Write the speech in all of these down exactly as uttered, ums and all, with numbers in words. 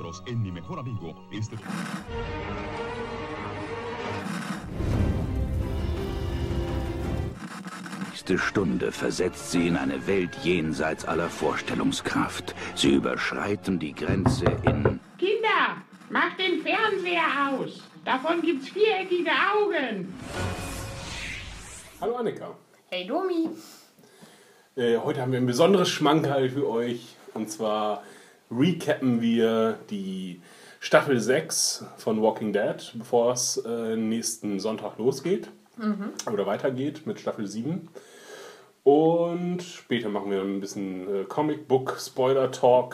Carlos es mi mejor amigo. Este... Die nächste Stunde versetzt sie in eine Welt jenseits aller Vorstellungskraft. Sie überschreiten die Grenze in... Kinder, macht den Fernseher aus. Davon gibt's viereckige Augen. Hallo Annika. Hey Domi. Äh, heute haben wir ein besonderes Schmankerl für euch. Und zwar recappen wir die Staffel sechs von Walking Dead, bevor es äh, nächsten Sonntag losgeht. Mhm. Oder weitergeht mit Staffel sieben. Und später machen wir ein bisschen äh, Comic-Book-Spoiler-Talk.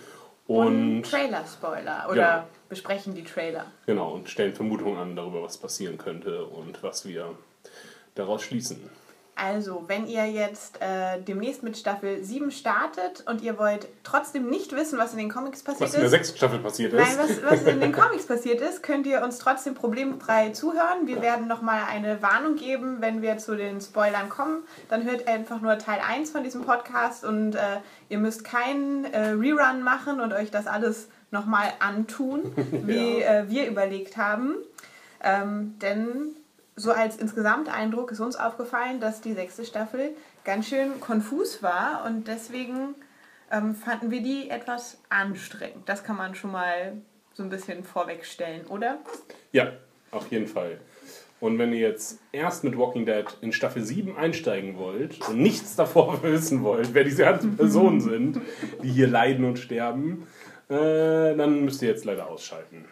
Und, und Trailer-Spoiler. Oder ja. besprechen die Trailer. Genau, und stellen Vermutungen an darüber, was passieren könnte und was wir daraus schließen. Also, wenn ihr jetzt äh, demnächst mit Staffel sieben startet und ihr wollt trotzdem nicht wissen, was in den Comics passiert was ist... Was in der sechsten Staffel passiert ist. Nein, was, was in den Comics passiert ist, könnt ihr uns trotzdem problemfrei zuhören. Wir ja. werden nochmal eine Warnung geben, wenn wir zu den Spoilern kommen. Dann hört einfach nur Teil eins von diesem Podcast und äh, ihr müsst keinen äh, Rerun machen und euch das alles nochmal antun, wie ja. äh, wir überlegt haben. Ähm, denn... So als Insgesamteindruck ist uns aufgefallen, dass die sechste Staffel ganz schön konfus war und deswegen ähm, fanden wir die etwas anstrengend. Das kann man schon mal so ein bisschen vorwegstellen, oder? Ja, auf jeden Fall. Und wenn ihr jetzt erst mit Walking Dead in Staffel sieben einsteigen wollt und nichts davor wissen wollt, wer diese ganzen Personen sind, die hier leiden und sterben, äh, dann müsst ihr jetzt leider ausschalten.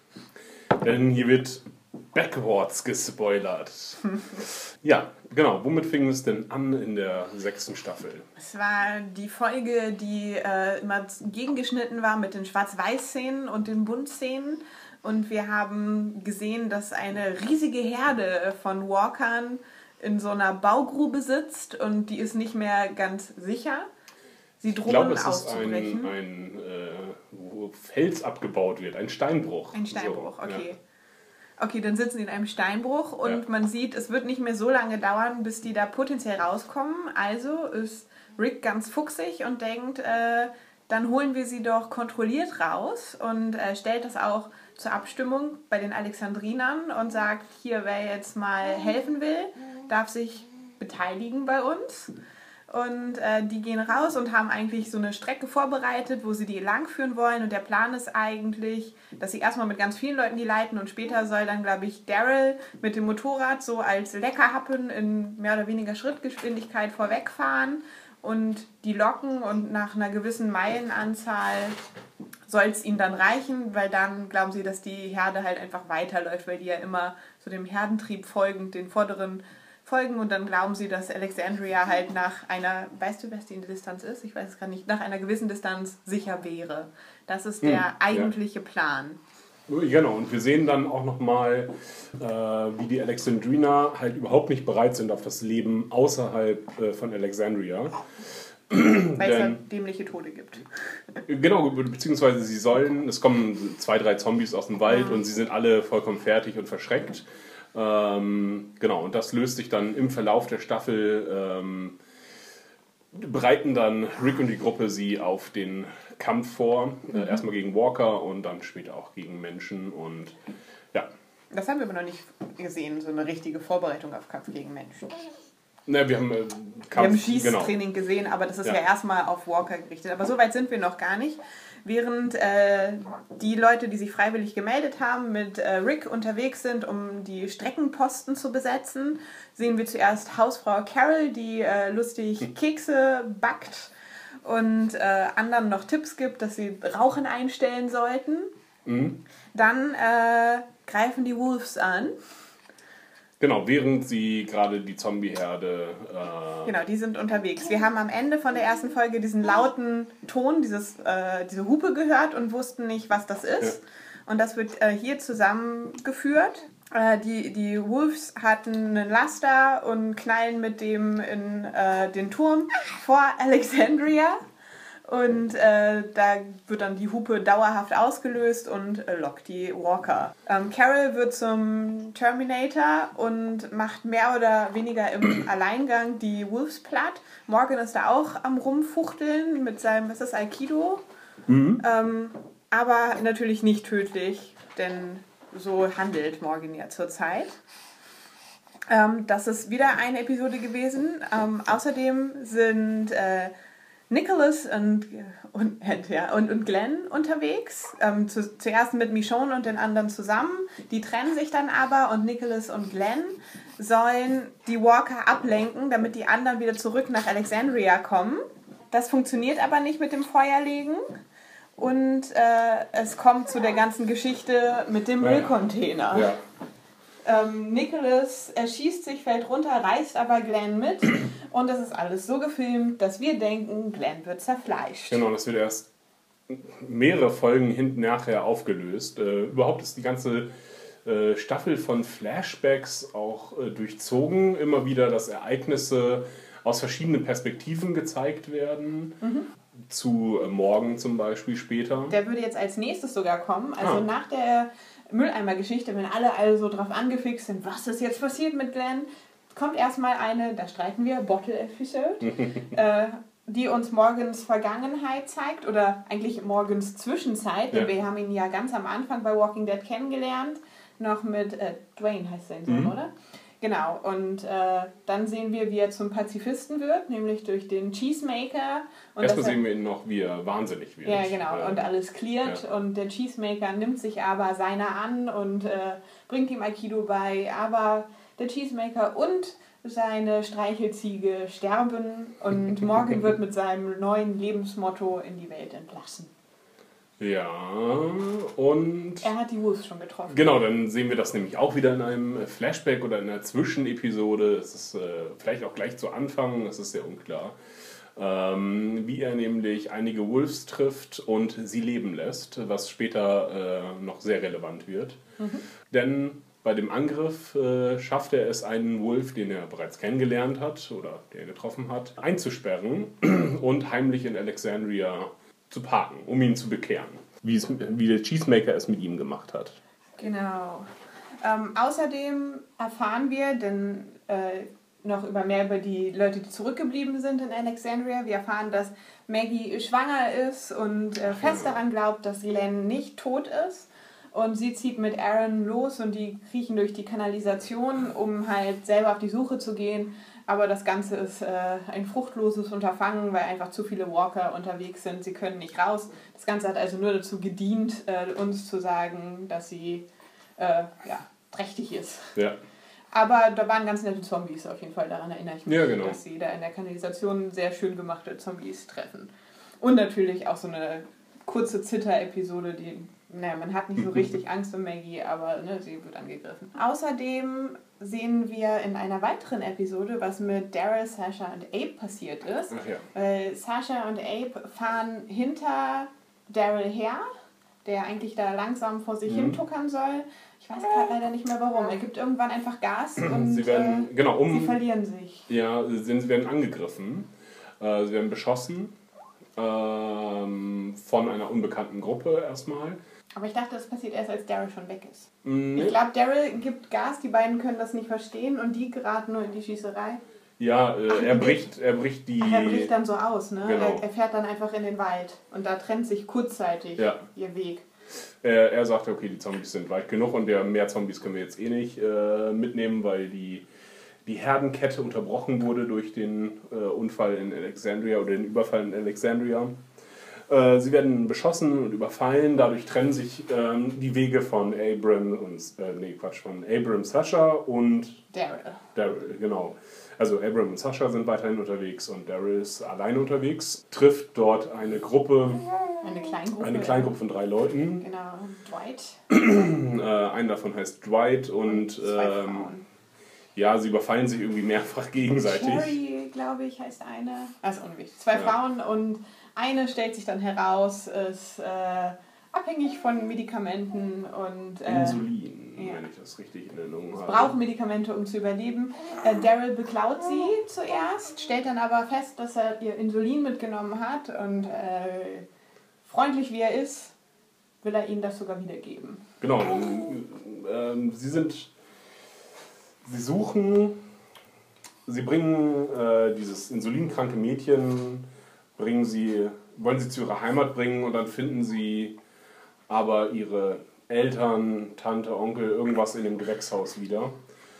Denn hier wird... backwards gespoilert. Ja, genau. Womit fing es denn an in der sechsten Staffel? Es war die Folge, die äh, immer gegengeschnitten war mit den Schwarz-Weiß-Szenen und den Bunt-Szenen. Und wir haben gesehen, dass eine riesige Herde von Walkern in so einer Baugrube sitzt und die ist nicht mehr ganz sicher. Sie drohen ich glaube, es auszubrechen. Ist ein, ein äh, wo Fels abgebaut wird, ein Steinbruch. Ein Steinbruch, so, okay. Ja. Okay, dann sitzen sie in einem Steinbruch und ja. man sieht, es wird nicht mehr so lange dauern, bis die da potenziell rauskommen. Also ist Rick ganz fuchsig und denkt, äh, dann holen wir sie doch kontrolliert raus und äh, stellt das auch zur Abstimmung bei den Alexandrinern und sagt, hier, wer jetzt mal helfen will, darf sich beteiligen bei uns. Und äh, die gehen raus und haben eigentlich so eine Strecke vorbereitet, wo sie die langführen wollen. Und der Plan ist eigentlich, dass sie erstmal mit ganz vielen Leuten die leiten und später soll dann, glaube ich, Daryl mit dem Motorrad so als Leckerhappen in mehr oder weniger Schrittgeschwindigkeit vorwegfahren und die locken und nach einer gewissen Meilenanzahl soll es ihnen dann reichen, weil dann glauben sie, dass die Herde halt einfach weiterläuft, weil die ja immer so dem Herdentrieb folgend den vorderen folgen und dann glauben sie, dass Alexandria halt nach einer, weißt du, was die Distanz ist? Ich weiß es gerade nicht, nach einer gewissen Distanz sicher wäre. Das ist der hm, eigentliche ja. Plan. Genau, und wir sehen dann auch nochmal, äh, wie die Alexandriner halt überhaupt nicht bereit sind auf das Leben außerhalb äh, von Alexandria. Weil es ja dämliche Tode gibt. Genau, beziehungsweise sie sollen, es kommen zwei, drei Zombies aus dem Wald mhm. und sie sind alle vollkommen fertig und verschreckt. Ähm, genau, und das löst sich dann im Verlauf der Staffel, ähm, bereiten dann Rick und die Gruppe sie auf den Kampf vor. Mhm. Äh, erstmal gegen Walker und dann später auch gegen Menschen und ja. Das haben wir aber noch nicht gesehen, so eine richtige Vorbereitung auf Kampf gegen Menschen. Na, wir haben, äh, Kampf, wir haben Schießtraining genau. gesehen, aber das ist ja, ja erstmal auf Walker gerichtet. Aber so weit sind wir noch gar nicht. Während äh, die Leute, die sich freiwillig gemeldet haben, mit äh, Rick unterwegs sind, um die Streckenposten zu besetzen, sehen wir zuerst Hausfrau Carol, die äh, lustig Kekse backt und äh, anderen noch Tipps gibt, dass sie Rauchen einstellen sollten. Mhm. Dann äh, greifen die Wolves an. Genau, während sie gerade die Zombie-Herde... Äh genau, die sind unterwegs. Wir haben am Ende von der ersten Folge diesen lauten Ton, dieses, äh, diese Hupe gehört und wussten nicht, was das ist. Ja. Und das wird äh, hier zusammengeführt. Äh, die, die Wolves hatten einen Laster und knallen mit dem in äh, den Turm vor Alexandria. Und äh, da wird dann die Hupe dauerhaft ausgelöst und äh, lockt die Walker. Ähm, Carol wird zum Terminator und macht mehr oder weniger im Alleingang die Wolves platt. Morgan ist da auch am Rumfuchteln mit seinem, was ist das, Aikido? Mhm. Ähm, aber natürlich nicht tödlich, denn so handelt Morgan ja zurzeit. Ähm, das ist wieder eine Episode gewesen. Ähm, außerdem sind äh, Nicholas und, und, ja, und, und Glenn unterwegs. Ähm, zu, zuerst mit Michonne und den anderen zusammen. Die trennen sich dann aber und Nicholas und Glenn sollen die Walker ablenken, damit die anderen wieder zurück nach Alexandria kommen. Das funktioniert aber nicht mit dem Feuerlegen. Und äh, es kommt zu der ganzen Geschichte mit dem Müllcontainer. Ja. Ähm, Nicholas erschießt sich, fällt runter, reißt aber Glenn mit und das ist alles so gefilmt, dass wir denken, Glenn wird zerfleischt. Genau, das wird erst mehrere Folgen hinten nachher aufgelöst. Äh, überhaupt ist die ganze äh, Staffel von Flashbacks auch äh, durchzogen. Immer wieder, dass Ereignisse aus verschiedenen Perspektiven gezeigt werden. Mhm. Zu äh, Morgan zum Beispiel später. Der würde jetzt als nächstes sogar kommen. Also ah. nach der Mülleimer-Geschichte, wenn alle also drauf angefixt sind, was ist jetzt passiert mit Glenn, kommt erstmal eine, da streiten wir, Bottle-Episode, äh, die uns Morgans Vergangenheit zeigt oder eigentlich Morgans Zwischenzeit, denn ja. wir haben ihn ja ganz am Anfang bei Walking Dead kennengelernt, noch mit äh, Dwayne heißt sein Sohn, mhm. oder? Genau, und äh, dann sehen wir, wie er zum Pazifisten wird, nämlich durch den Cheesemaker. Und erstmal sehen wir ihn noch, wie er wahnsinnig wird. Ja, genau, äh, und alles cleart. Ja. Und der Cheesemaker nimmt sich aber seiner an und äh, bringt ihm Aikido bei. Aber der Cheesemaker und seine Streichelziege sterben und Morgan wird mit seinem neuen Lebensmotto in die Welt entlassen. Ja, und... Er hat die Wolves schon getroffen. Genau, dann sehen wir das nämlich auch wieder in einem Flashback oder in einer Zwischenepisode. Es ist äh, vielleicht auch gleich zu Anfang, das ist sehr unklar. Ähm, wie er nämlich einige Wolves trifft und sie leben lässt, was später äh, noch sehr relevant wird. Mhm. Denn bei dem Angriff äh, schafft er es, einen Wolf, den er bereits kennengelernt hat oder den er getroffen hat, einzusperren und heimlich in Alexandria zu parken, um ihn zu bekehren. Wie, es, wie der Cheesemaker es mit ihm gemacht hat. Genau. Ähm, außerdem erfahren wir denn, äh, noch über mehr über die Leute, die zurückgeblieben sind in Alexandria. Wir erfahren, dass Maggie schwanger ist und äh, fest daran glaubt, dass Glenn nicht tot ist. Und sie zieht mit Aaron los und die kriechen durch die Kanalisation, um halt selber auf die Suche zu gehen. Aber das Ganze ist äh, ein fruchtloses Unterfangen, weil einfach zu viele Walker unterwegs sind. Sie können nicht raus. Das Ganze hat also nur dazu gedient, äh, uns zu sagen, dass sie äh, ja, trächtig ist. Ja. Aber da waren ganz nette Zombies auf jeden Fall. Daran erinnere ich mich, ja, genau. dass sie da in der Kanalisation sehr schön gemachte Zombies treffen. Und natürlich auch so eine kurze Zitter-Episode, die... Naja, man hat nicht so richtig Angst um Maggie, aber ne, sie wird angegriffen. Außerdem sehen wir in einer weiteren Episode, was mit Daryl, Sasha und Abe passiert ist. Ach ja. Weil Sasha und Abe fahren hinter Daryl her, der eigentlich da langsam vor sich mhm. hin tuckern soll. Ich weiß gerade leider nicht mehr warum. Er gibt irgendwann einfach Gas und sie, werden, äh, genau, um, sie verlieren sich. Ja, sie werden angegriffen. Äh, sie werden beschossen ähm, von einer unbekannten Gruppe erstmal. Aber ich dachte, das passiert erst, als Daryl schon weg ist. Nee. Ich glaube, Daryl gibt Gas, die beiden können das nicht verstehen und die geraten nur in die Schießerei. Ja, äh, Ach, er, bricht, er bricht die... Ach, er bricht dann so aus, ne? Genau. Er, er fährt dann einfach in den Wald und da trennt sich kurzzeitig ja. ihr Weg. Er, er sagte, okay, die Zombies sind weit genug und der mehr Zombies können wir jetzt eh nicht äh, mitnehmen, weil die, die Herdenkette unterbrochen wurde durch den äh, Unfall in Alexandria oder den Überfall in Alexandria. Sie werden beschossen und überfallen, dadurch trennen sich ähm, die Wege von Abram und, äh, nee, Quatsch, von Abram, Sasha und Daryl. Daryl, genau. Also Abram und Sasha sind weiterhin unterwegs und Daryl ist alleine unterwegs, trifft dort eine Gruppe, eine Kleingruppe, eine Kleingruppe von drei Leuten. Genau, Dwight. äh, einer davon heißt Dwight und, und zwei ähm, Frauen. Ja, sie überfallen sich irgendwie mehrfach gegenseitig. Cherry, glaube ich, heißt eine. Also unwichtig. Zwei ja. Frauen und eine stellt sich dann heraus, ist äh, abhängig von Medikamenten und... Äh, Insulin, ja. wenn ich das richtig in Erinnerung habe. Braucht Medikamente, um zu überleben. Äh, Daryl beklaut sie zuerst, stellt dann aber fest, dass er ihr Insulin mitgenommen hat und äh, freundlich wie er ist, will er ihnen das sogar wiedergeben. Genau, ähm, sie sind... Sie suchen... Sie bringen äh, dieses insulinkranke Mädchen... Bringen sie, wollen sie zu ihrer Heimat bringen und dann finden sie aber ihre Eltern, Tante, Onkel, irgendwas in dem Gewächshaus wieder.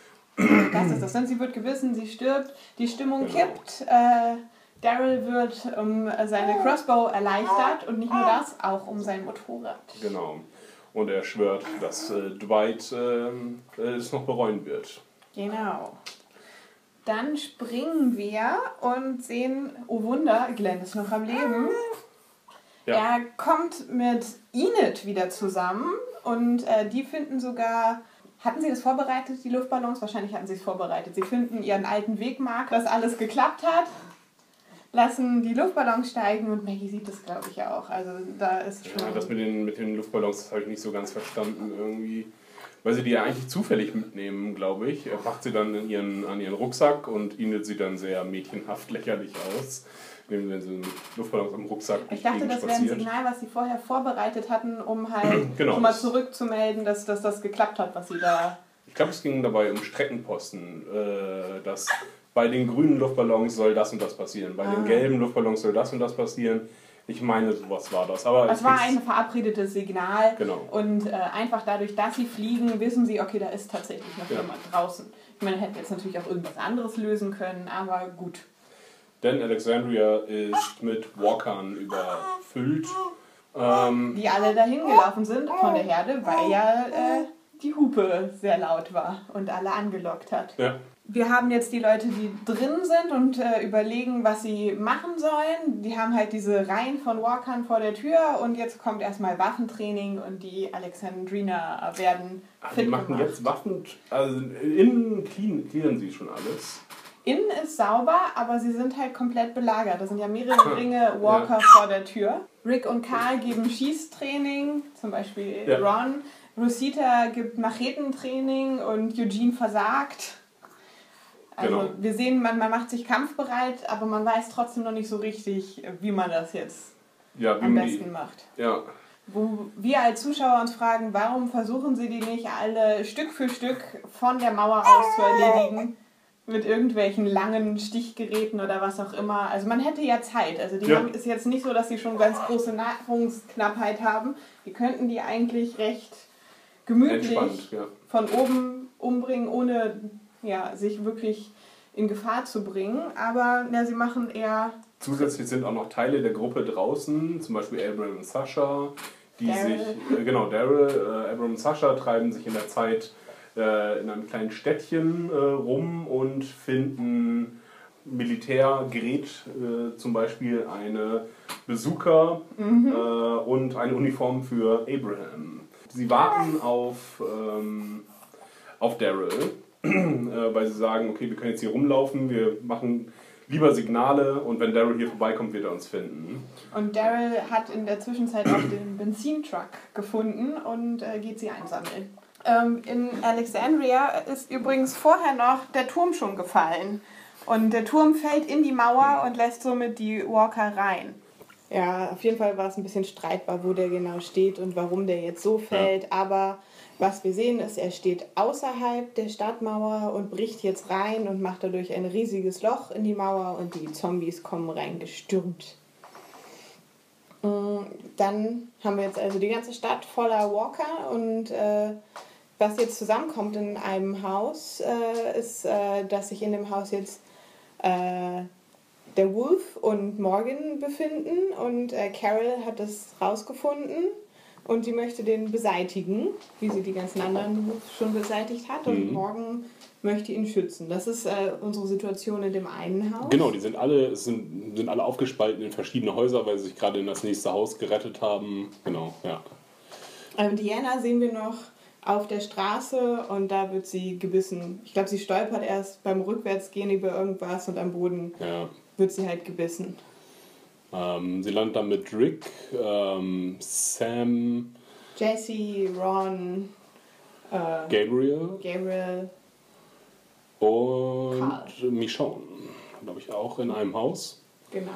Das ist das. Und sie wird gebissen, sie stirbt, die Stimmung Genau. kippt. Äh, Daryl wird um seine Crossbow erleichtert und nicht nur das, auch um sein Motorrad. Genau. Und er schwört, dass äh, Dwight äh, es noch bereuen wird. Genau. Dann springen wir und sehen, oh Wunder, Glenn ist noch am Leben. Ja. Er kommt mit Enid wieder zusammen und äh, die finden sogar... Hatten Sie das vorbereitet, die Luftballons? Wahrscheinlich hatten Sie es vorbereitet. Sie finden ihren alten Wegmark, dass alles geklappt hat, lassen die Luftballons steigen und Maggie sieht das, glaube ich, auch. Also da ist schon... Ja, das mit den, mit den Luftballons, das habe ich nicht so ganz verstanden irgendwie. Weil sie die ja eigentlich zufällig mitnehmen, glaube ich. Er packt sie dann in ihren, an ihren Rucksack und Enid sieht dann sehr mädchenhaft lächerlich aus. Wenn sie einen Luftballons am Rucksack Ich dachte, das wäre ein Signal, was sie vorher vorbereitet hatten, um halt Genau. schon mal zurückzumelden, dass, dass das geklappt hat, was sie da... Ich glaube, es ging dabei um Streckenposten. Äh, dass bei den grünen Luftballons soll das und das passieren. Bei Ah. den gelben Luftballons soll das und das passieren. Ich meine, sowas war das. Aber Es ich war krieg's- ein verabredetes Signal Genau. und äh, einfach dadurch, dass sie fliegen, wissen sie, okay, da ist tatsächlich noch Ja. jemand draußen. Ich meine, hätten jetzt natürlich auch irgendwas anderes lösen können, aber gut. Denn Alexandria ist mit Walkern überfüllt. Ähm, Die alle dahin gelaufen sind von der Herde, weil ja äh, die Hupe sehr laut war und alle angelockt hat. ja. Wir haben jetzt die Leute, die drin sind und äh, überlegen, was sie machen sollen. Die haben halt diese Reihen von Walkern vor der Tür und jetzt kommt erstmal Waffentraining und die Alexandriner werden Ach, die fit machen gemacht. jetzt Waffen. Also innen clean, clearen sie schon alles. Innen ist sauber, aber sie sind halt komplett belagert. Da sind ja mehrere Ringe Walker Ja. vor der Tür. Rick und Carl geben Schießtraining, zum Beispiel Ja. Ron. Rosita gibt Machetentraining und Eugene versagt. Also Genau. wir sehen, man, man macht sich kampfbereit, aber man weiß trotzdem noch nicht so richtig, wie man das jetzt Ja, wie am man besten die, macht. ja. Wo wir als Zuschauer uns fragen, warum versuchen sie die nicht alle Stück für Stück von der Mauer aus zu erledigen? Mit irgendwelchen langen Stichgeräten oder was auch immer. Also man hätte ja Zeit. Also die Ja. haben, ist jetzt nicht so, dass sie schon ganz große Nahrungsknappheit haben. Die könnten die eigentlich recht gemütlich Entspannt, ja. von oben umbringen, ohne ja, sich wirklich in Gefahr zu bringen. Aber ja, sie machen eher... Zusätzlich sind auch noch Teile der Gruppe draußen, zum Beispiel Abraham und Sasha, die Daryl. sich, äh, genau, Daryl, äh, Abraham und Sasha treiben sich in der Zeit äh, in einem kleinen Städtchen äh, rum und finden Militärgerät, äh, zum Beispiel eine Bazooka Mhm. äh, und eine Uniform für Abraham. Sie warten auf, ähm, auf Daryl, äh, weil sie sagen, okay, wir können jetzt hier rumlaufen, wir machen lieber Signale und wenn Daryl hier vorbeikommt, wird er uns finden. Und Daryl hat in der Zwischenzeit auch den Benzintruck gefunden und äh, geht sie einsammeln. Ähm, in Alexandria ist übrigens vorher noch der Turm schon gefallen. Und der Turm fällt in die Mauer und lässt somit die Walker rein. Ja, auf jeden Fall war es ein bisschen streitbar, wo der genau steht und warum der jetzt so fällt. Aber was wir sehen ist, er steht außerhalb der Stadtmauer und bricht jetzt rein und macht dadurch ein riesiges Loch in die Mauer und die Zombies kommen reingestürmt. Dann haben wir jetzt also die ganze Stadt voller Walker und äh, was jetzt zusammenkommt in einem Haus, äh, ist, äh, dass sich in dem Haus jetzt äh, der Wolf und Morgan befinden und äh, Carol hat das rausgefunden und sie möchte den beseitigen, wie sie die ganzen anderen schon beseitigt hat und Mhm. Morgan möchte ihn schützen. Das ist äh, unsere Situation in dem einen Haus. Genau, die sind alle, sind, sind alle aufgespalten in verschiedene Häuser, weil sie sich gerade in das nächste Haus gerettet haben. Genau, ja. Ähm, Diana sehen wir noch auf der Straße und da wird sie gebissen. Ich glaube, sie stolpert erst beim Rückwärtsgehen über irgendwas und am Boden ja. wird sie halt gebissen. Ähm, sie landet dann mit Rick, ähm, Sam, Jesse, Ron, äh, Gabriel Gabriel. und Carl. Michonne, glaube ich, auch in einem Haus. Genau.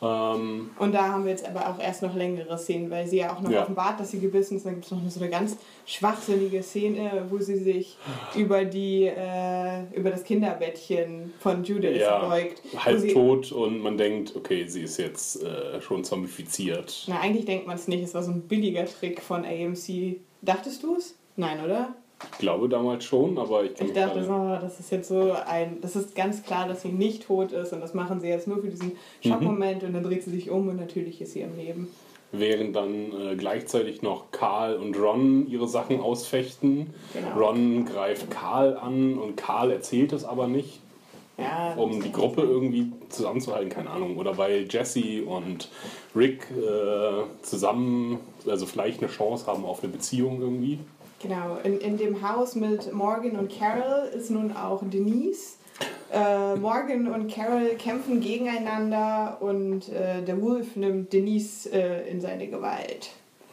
Ähm, Und da haben wir jetzt aber auch erst noch längere Szenen, weil sie ja auch noch Ja. offenbart, dass sie gebissen ist. Dann gibt es noch so eine ganz schwachsinnige Szene, wo sie sich über, die, äh, über das Kinderbettchen von Judith ja, beugt. wo halb sie, tot und man denkt, okay, sie ist jetzt äh, schon zombifiziert. Na, eigentlich denkt man es nicht. Es war so ein billiger Trick von A M C. Dachtest du es? Nein, oder? Ich glaube damals schon, aber ich kann Ich mich dachte, gerade- so, das ist jetzt so ein, das ist ganz klar, dass sie nicht tot ist und das machen sie jetzt nur für diesen Schockmoment und dann dreht sie sich um und natürlich ist sie am Leben. Während dann äh, gleichzeitig noch Carl und Ron ihre Sachen ausfechten. Genau. Ron greift Carl an und Carl erzählt es aber nicht, Ja, um die Gruppe irgendwie zusammenzuhalten, keine Ahnung. Oder weil Jesse und Rick äh, zusammen, also vielleicht eine Chance haben auf eine Beziehung irgendwie. Genau, in, in dem Haus mit Morgan und Carol ist nun auch Denise. Äh, Morgan und Carol kämpfen gegeneinander und äh, der Wolf nimmt Denise äh, in seine Gewalt.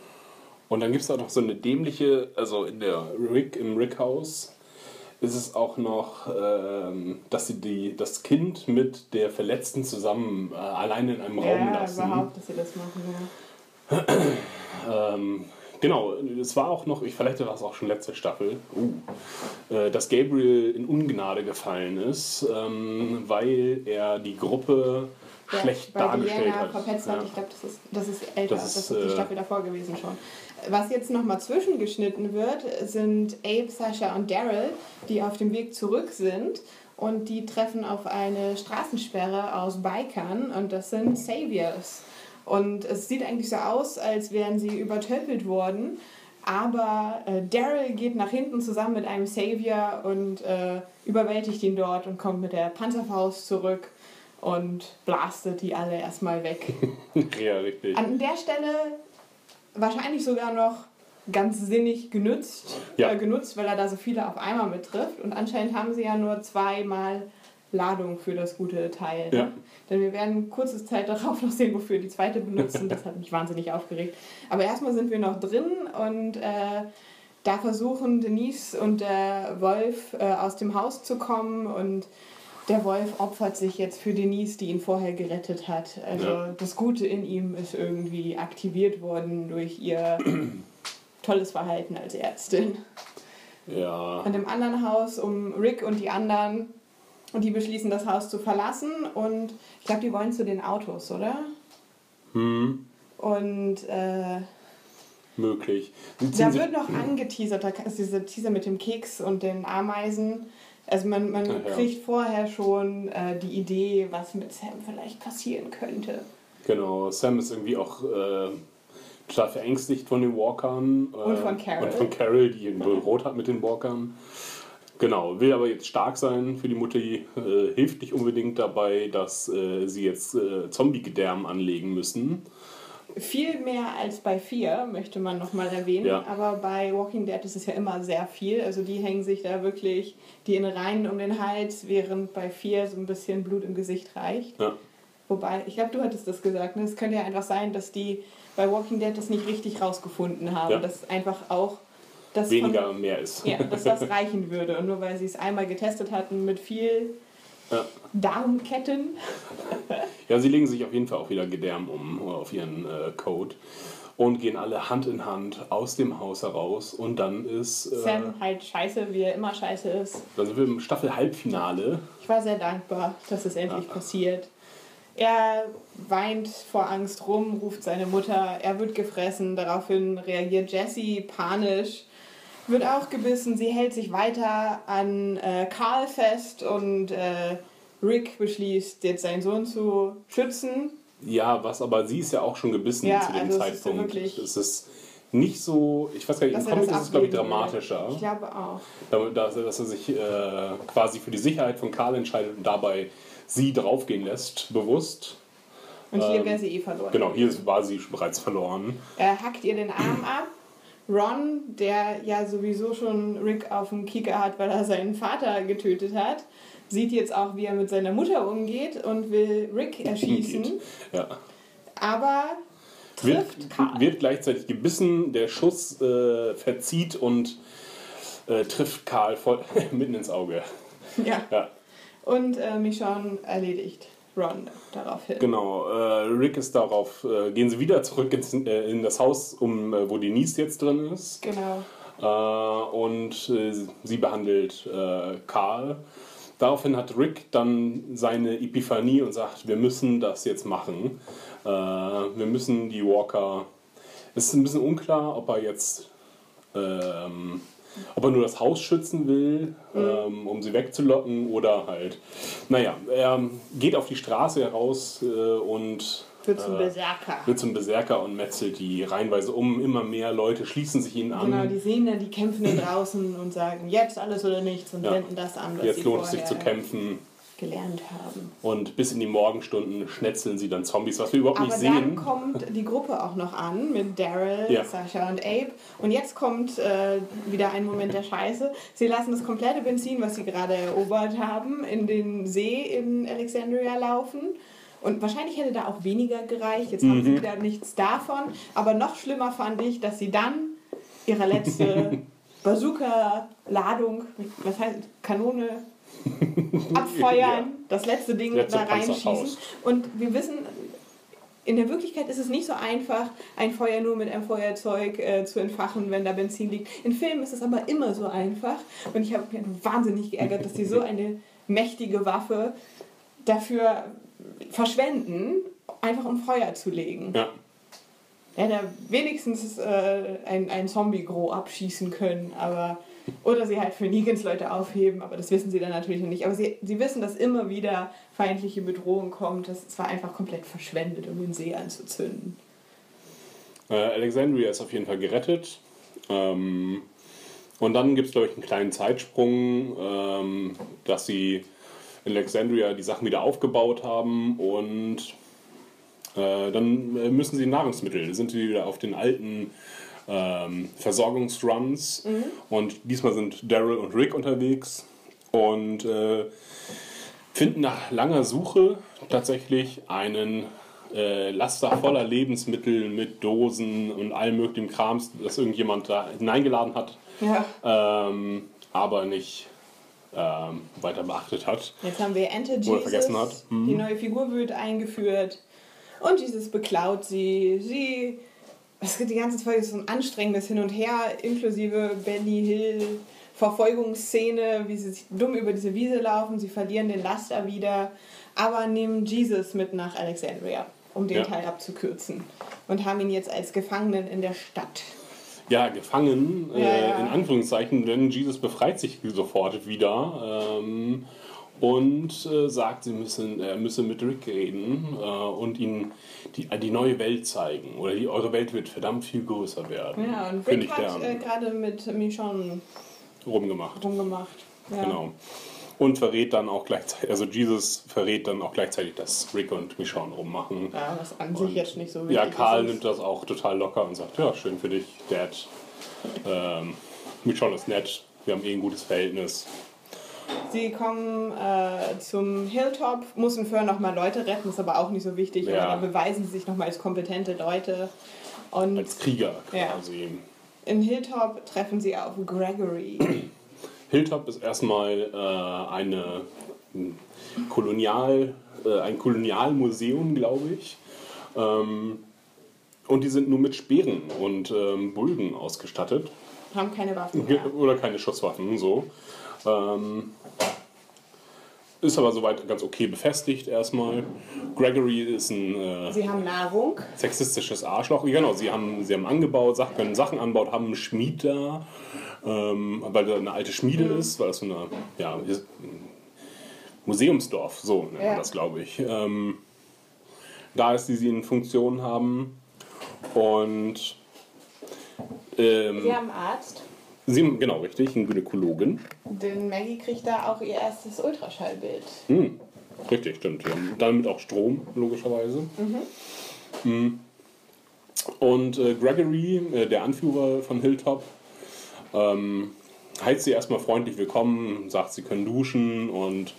Und dann gibt es auch noch so eine dämliche, also in der Rick, im Rick-Haus ist es auch noch, ähm, dass sie die, das Kind mit der Verletzten zusammen äh, alleine in einem Raum Ja, lassen. überhaupt, dass sie das machen, ja. Ähm, genau, es war auch noch, ich vielleicht war es auch schon letzte Staffel, uh, äh, dass Gabriel in Ungnade gefallen ist, ähm, weil er die Gruppe Ja, schlecht weil dargestellt Diana hat. verpetzt hat. Ja. Ich glaube, das ist, das ist älter. Das Das ist, ist, die äh, Staffel davor gewesen schon. Was jetzt nochmal zwischengeschnitten wird, sind Abe, Sasha und Daryl, die auf dem Weg zurück sind. Und die treffen auf eine Straßensperre aus Bikern. Und das sind Saviors. Und es sieht eigentlich so aus, als wären sie übertöpelt worden. Aber äh, Daryl geht nach hinten zusammen mit einem Savior und äh, überwältigt ihn dort und kommt mit der Panzerfaust zurück und blastet die alle erstmal weg. Ja, richtig. An der Stelle wahrscheinlich sogar noch ganz sinnig genutzt, Ja. äh, genutzt, weil er da so viele auf einmal mit trifft. Und anscheinend haben sie ja nur zweimal Ladung für das gute Teil. Ne? Ja. Denn wir werden kurze Zeit darauf noch sehen, wofür die zweite benutzen. Das hat mich wahnsinnig aufgeregt. Aber erstmal sind wir noch drin und äh, da versuchen Denise und der Wolf äh, aus dem Haus zu kommen und der Wolf opfert sich jetzt für Denise, die ihn vorher gerettet hat. Also Ja. das Gute in ihm ist irgendwie aktiviert worden durch ihr tolles Verhalten als Ärztin. Ja. Und im anderen Haus um Rick und die anderen, und die beschließen, das Haus zu verlassen. Und ich glaube, die wollen zu den Autos, oder? Hm, Und äh, möglich. Sie da ziehen sich- wird noch angeteasert, da ist dieser Teaser mit dem Keks und den Ameisen. Also man, man Ach ja. kriegt vorher schon äh, die Idee, was mit Sam vielleicht passieren könnte. Genau, Sam ist irgendwie auch äh, total verängstigt von den Walkern. Äh, Und von Carol. Und von Carol, die ihn wohl rot hat mit den Walkern. Genau, will aber jetzt stark sein für die Mutti, äh, hilft nicht unbedingt dabei, dass äh, sie jetzt äh, Zombie-Gedärm anlegen müssen. Viel mehr als bei vier, möchte man nochmal erwähnen. Ja. Aber bei Walking Dead ist es ja immer sehr viel. Also die hängen sich da wirklich die Innereien um den Hals, während bei vier so ein bisschen Blut im Gesicht reicht. Ja. Wobei, ich glaube, du hattest das gesagt, ne? Es könnte ja einfach sein, dass die bei Walking Dead das nicht richtig rausgefunden haben. Ja. Dass einfach auch das Weniger von, mehr ist. ja, dass das reichen würde. Und nur weil sie es einmal getestet hatten mit viel Ja. Darmketten. Ja, sie legen sich auf jeden Fall auch wieder Gedärm um oder auf ihren äh, Code und gehen alle Hand in Hand aus dem Haus heraus und dann ist äh, Sam halt scheiße, wie er immer scheiße ist. da sind wir im Staffel-Halbfinale. Ich war sehr dankbar, dass es endlich passiert. Er weint vor Angst rum, ruft seine Mutter, er wird gefressen, daraufhin reagiert Jessie panisch, wird auch gebissen, sie hält sich weiter an äh, Carl fest und äh, Rick beschließt, jetzt seinen Sohn zu schützen. Ja, was aber sie ist ja auch schon gebissen Ja, zu dem also es ist ja Zeitpunkt. wirklich- es ist nicht so, ich weiß gar nicht, im Dass er Comic das ist es glaube ich ablegen will. dramatischer, Ich glaube auch. damit, dass, er- dass er sich äh, quasi für die Sicherheit von Carl entscheidet und dabei sie draufgehen lässt, bewusst. Und hier Ähm, wäre sie eh verloren. Genau, hier war sie bereits verloren. Er hackt ihr den Arm ab. Ron, der ja sowieso schon Rick auf dem Kieker hat, weil er seinen Vater getötet hat, sieht jetzt auch, wie er mit seiner Mutter umgeht und will Rick erschießen. Geht. Ja. Aber Wird, trifft Carl. wird gleichzeitig gebissen, der Schuss äh, verzieht und äh, trifft Karl voll mitten ins Auge. Ja. Ja. Und äh, Michonne erledigt. Ron darauf hin. Genau, äh, Rick ist darauf, äh, gehen sie wieder zurück ins, äh, in das Haus, um, äh, wo Denise jetzt drin ist. Genau. Äh, und äh, sie behandelt äh, Carl. Daraufhin hat Rick dann seine Epiphanie und sagt, wir müssen das jetzt machen. Äh, wir müssen die Walker... Es ist ein bisschen unklar, ob er jetzt... Ähm, ob er nur das Haus schützen will, mhm. ähm, um sie wegzulocken oder halt... Naja, er geht auf die Straße heraus äh, und... Wird zum äh, Berserker. Wird zum Berserker und metzelt die reihenweise um. Immer mehr Leute schließen sich ihnen an. Genau, die sehen dann, die kämpfen dann draußen und sagen, jetzt alles oder nichts und ja. wenden das an, was Jetzt sie lohnt es sich vorher zu kämpfen. gelernt haben. Und bis in die Morgenstunden schnetzeln sie dann Zombies, was wir überhaupt Aber nicht dann sehen. kommt die Gruppe auch noch an mit Daryl, Ja. Sasha und Abe. Und jetzt kommt äh, wieder ein Moment der Scheiße. Sie lassen das komplette Benzin, was sie gerade erobert haben, in den See in Alexandria laufen. Und wahrscheinlich hätte da auch weniger gereicht. Jetzt haben sie wieder nichts davon. Aber noch schlimmer fand ich, dass sie dann ihre letzte Bazooka-Ladung, was heißt Kanone, abfeuern, Ja. das letzte Ding Letzte da reinschießen. Panzerfaust. Und wir wissen, in der Wirklichkeit ist es nicht so einfach, ein Feuer nur mit einem Feuerzeug äh, zu entfachen, wenn da Benzin liegt. In Filmen ist es aber immer so einfach. Und ich habe mich wahnsinnig geärgert, dass die so eine mächtige Waffe dafür verschwenden, einfach um Feuer zu legen. Ja. Ja, da wenigstens äh, ein, ein Zombie-Gros abschießen können, aber oder sie halt für Negans Leute aufheben, aber das wissen sie dann natürlich noch nicht. Aber sie, sie wissen, dass immer wieder feindliche Bedrohung kommt. Das war einfach komplett verschwendet, um den See anzuzünden. Äh, Alexandria ist auf jeden Fall gerettet. Ähm, und dann gibt es, glaube ich, einen kleinen Zeitsprung, ähm, dass sie in Alexandria die Sachen wieder aufgebaut haben und äh, dann müssen sie Nahrungsmittel, sind sie wieder auf den alten ähm, Versorgungsruns mhm. und diesmal sind Daryl und Rick unterwegs und äh, finden nach langer Suche tatsächlich einen äh, Laster voller Lebensmittel mit Dosen und allem möglichen Krams, das irgendjemand da hineingeladen hat, Ja. ähm, aber nicht ähm, weiter beachtet hat. Jetzt haben wir Enter Oder Jesus, vergessen hat. Mhm. die neue Figur wird eingeführt und Jesus beklaut sie. Sie, es gibt die ganze Folge so ein anstrengendes Hin und Her, inklusive Benny Hill Verfolgungsszene, wie sie sich dumm über diese Wiese laufen, sie verlieren den Laster wieder, aber nehmen Jesus mit nach Alexandria, um den Ja. Teil abzukürzen und haben ihn jetzt als Gefangenen in der Stadt. Ja, gefangen, Ja, äh, ja. in Anführungszeichen, denn Jesus befreit sich sofort wieder ähm, und äh, sagt, sie müssen, er müsse mit Rick reden äh, und ihnen die, die neue Welt zeigen. Oder die, eure Welt wird verdammt viel größer werden. Ja, und Find Rick ich hat gern. äh, gerade mit Michonne rumgemacht. rumgemacht. Ja. Genau. Und verrät dann auch gleichzeitig, also Jesus verrät dann auch gleichzeitig, dass Rick und Michonne rummachen. Ja, was an sich Und jetzt nicht so wichtig ja, Karl ist. nimmt das auch total locker und sagt, ja, schön für dich, Dad. Ähm, Michonne ist nett, wir haben eh ein gutes Verhältnis. Sie kommen äh, zum Hilltop, müssen vorher nochmal Leute retten, ist aber auch nicht so wichtig, Ja. aber da beweisen sie sich nochmal als kompetente Leute. Und Als Krieger Ja. quasi. in Hilltop treffen sie auf Gregory. Hilltop ist erstmal äh, eine m, Kolonial, äh, ein Kolonialmuseum, glaube ich. Ähm, und die sind nur mit Speeren und ähm, Bulgen ausgestattet. Haben keine Waffen mehr. Oder keine Schusswaffen, so. Ähm, ist aber soweit ganz okay befestigt erstmal. Gregory ist ein äh, Sie haben Nahrung. sexistisches Arschloch. Genau, sie haben, sie haben angebaut, Sachen, können Sachen anbauen, haben einen Schmied da, ähm, weil da eine alte Schmiede Mhm. ist, weil das so eine, ja, ist ein Museumsdorf, so nennt Ja. man das, glaube ich. Ähm, da ist, die sie in Funktion haben. Und ähm, Sie haben einen Arzt. sie, genau, richtig, einen Gynäkologen. Denn Maggie kriegt da auch ihr erstes Ultraschallbild. Hm, richtig, stimmt. Wir haben damit auch Strom, logischerweise. Mhm. Und äh, Gregory, äh, der Anführer von Hilltop, ähm, heißt sie erstmal freundlich willkommen, sagt, sie können duschen und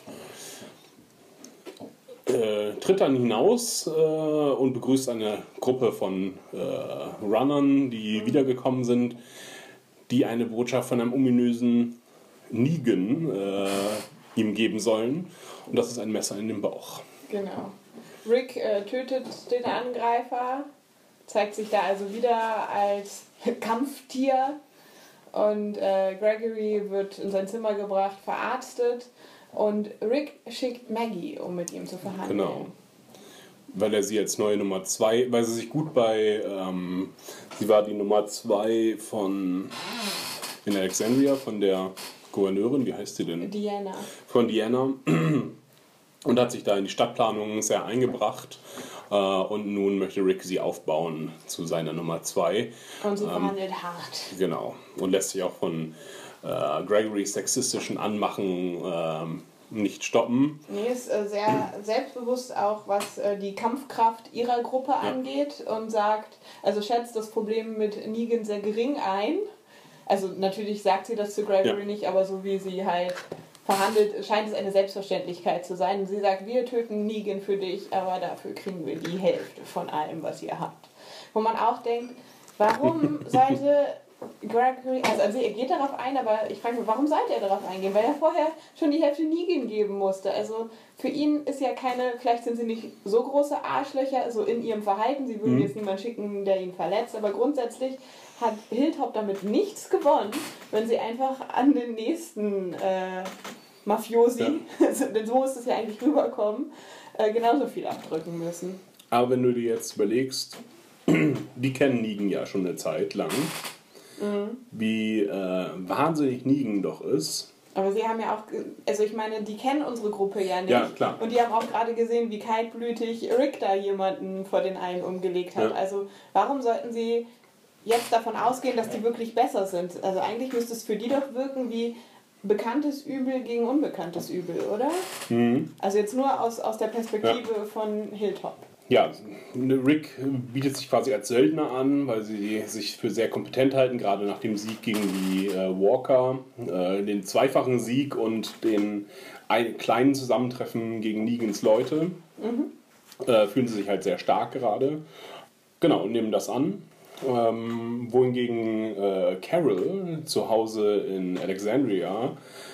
äh, tritt dann hinaus äh, und begrüßt eine Gruppe von äh, Runnern, die wiedergekommen sind, die eine Botschaft von einem ominösen Negan äh, ihm geben sollen. Und das ist ein Messer in den Bauch. Genau. Rick äh, tötet den Angreifer, zeigt sich da also wieder als Kampftier und äh, Gregory wird in sein Zimmer gebracht, verarztet und Rick schickt Maggie, um mit ihm zu verhandeln. Genau. Weil er sie als neue Nummer zwei, weil sie sich gut bei, ähm, sie war die Nummer zwei von, in Alexandria, von der Gouverneurin, wie heißt sie denn? Diana. Von Diana. Und hat sich da in die Stadtplanung sehr eingebracht. Äh, und nun möchte Rick sie aufbauen zu seiner Nummer zwei. Und sie ähm, verhandelt hart. Genau. Und lässt sich auch von äh, Gregorys sexistischen Anmachen ähm, nicht stoppen. Nee, ist äh, sehr selbstbewusst auch, was äh, die Kampfkraft ihrer Gruppe Ja. angeht und sagt, also schätzt das Problem mit Negan sehr gering ein. Also natürlich sagt sie das zu Gregory Ja. nicht, aber so wie sie halt verhandelt, scheint es eine Selbstverständlichkeit zu sein. Sie sagt, wir töten Negan für dich, aber dafür kriegen wir die Hälfte von allem, was ihr habt. Wo man auch denkt, warum sollte Gregory, also, also er geht darauf ein, aber ich frage mich, warum sollte er darauf eingehen? Weil er vorher schon die Hälfte Negan geben musste. Also für ihn ist ja keine, vielleicht sind sie nicht so große Arschlöcher, so in ihrem Verhalten, sie würden Mhm. jetzt niemanden schicken, der ihn verletzt, aber grundsätzlich hat Hilltop damit nichts gewonnen, wenn sie einfach an den nächsten äh, Mafiosi, Ja. also, denn so muss es ja eigentlich rüberkommen, äh, genauso viel abdrücken müssen. Aber wenn du dir jetzt überlegst, die kennen Negan ja schon eine Zeit lang, Mhm. wie äh, wahnsinnig Negan doch ist. Aber sie haben ja auch, ge- also ich meine, die kennen unsere Gruppe ja nicht. Ja, klar. Und die haben auch gerade gesehen, wie kaltblütig Rick da jemanden vor den einen umgelegt hat. Ja. Also warum sollten sie jetzt davon ausgehen, dass die wirklich besser sind? Also eigentlich müsste es für die doch wirken wie bekanntes Übel gegen unbekanntes Übel, oder? Mhm. Also jetzt nur aus, aus der Perspektive von Hilltop. Ja, Rick bietet sich quasi als Söldner an, weil sie sich für sehr kompetent halten, gerade nach dem Sieg gegen die äh, Walker, äh, den zweifachen Sieg und den ein, kleinen Zusammentreffen gegen Negans Leute. Mhm. Äh, fühlen sie sich halt sehr stark gerade. Genau, und nehmen das an. Ähm, wohingegen äh, Carol zu Hause in Alexandria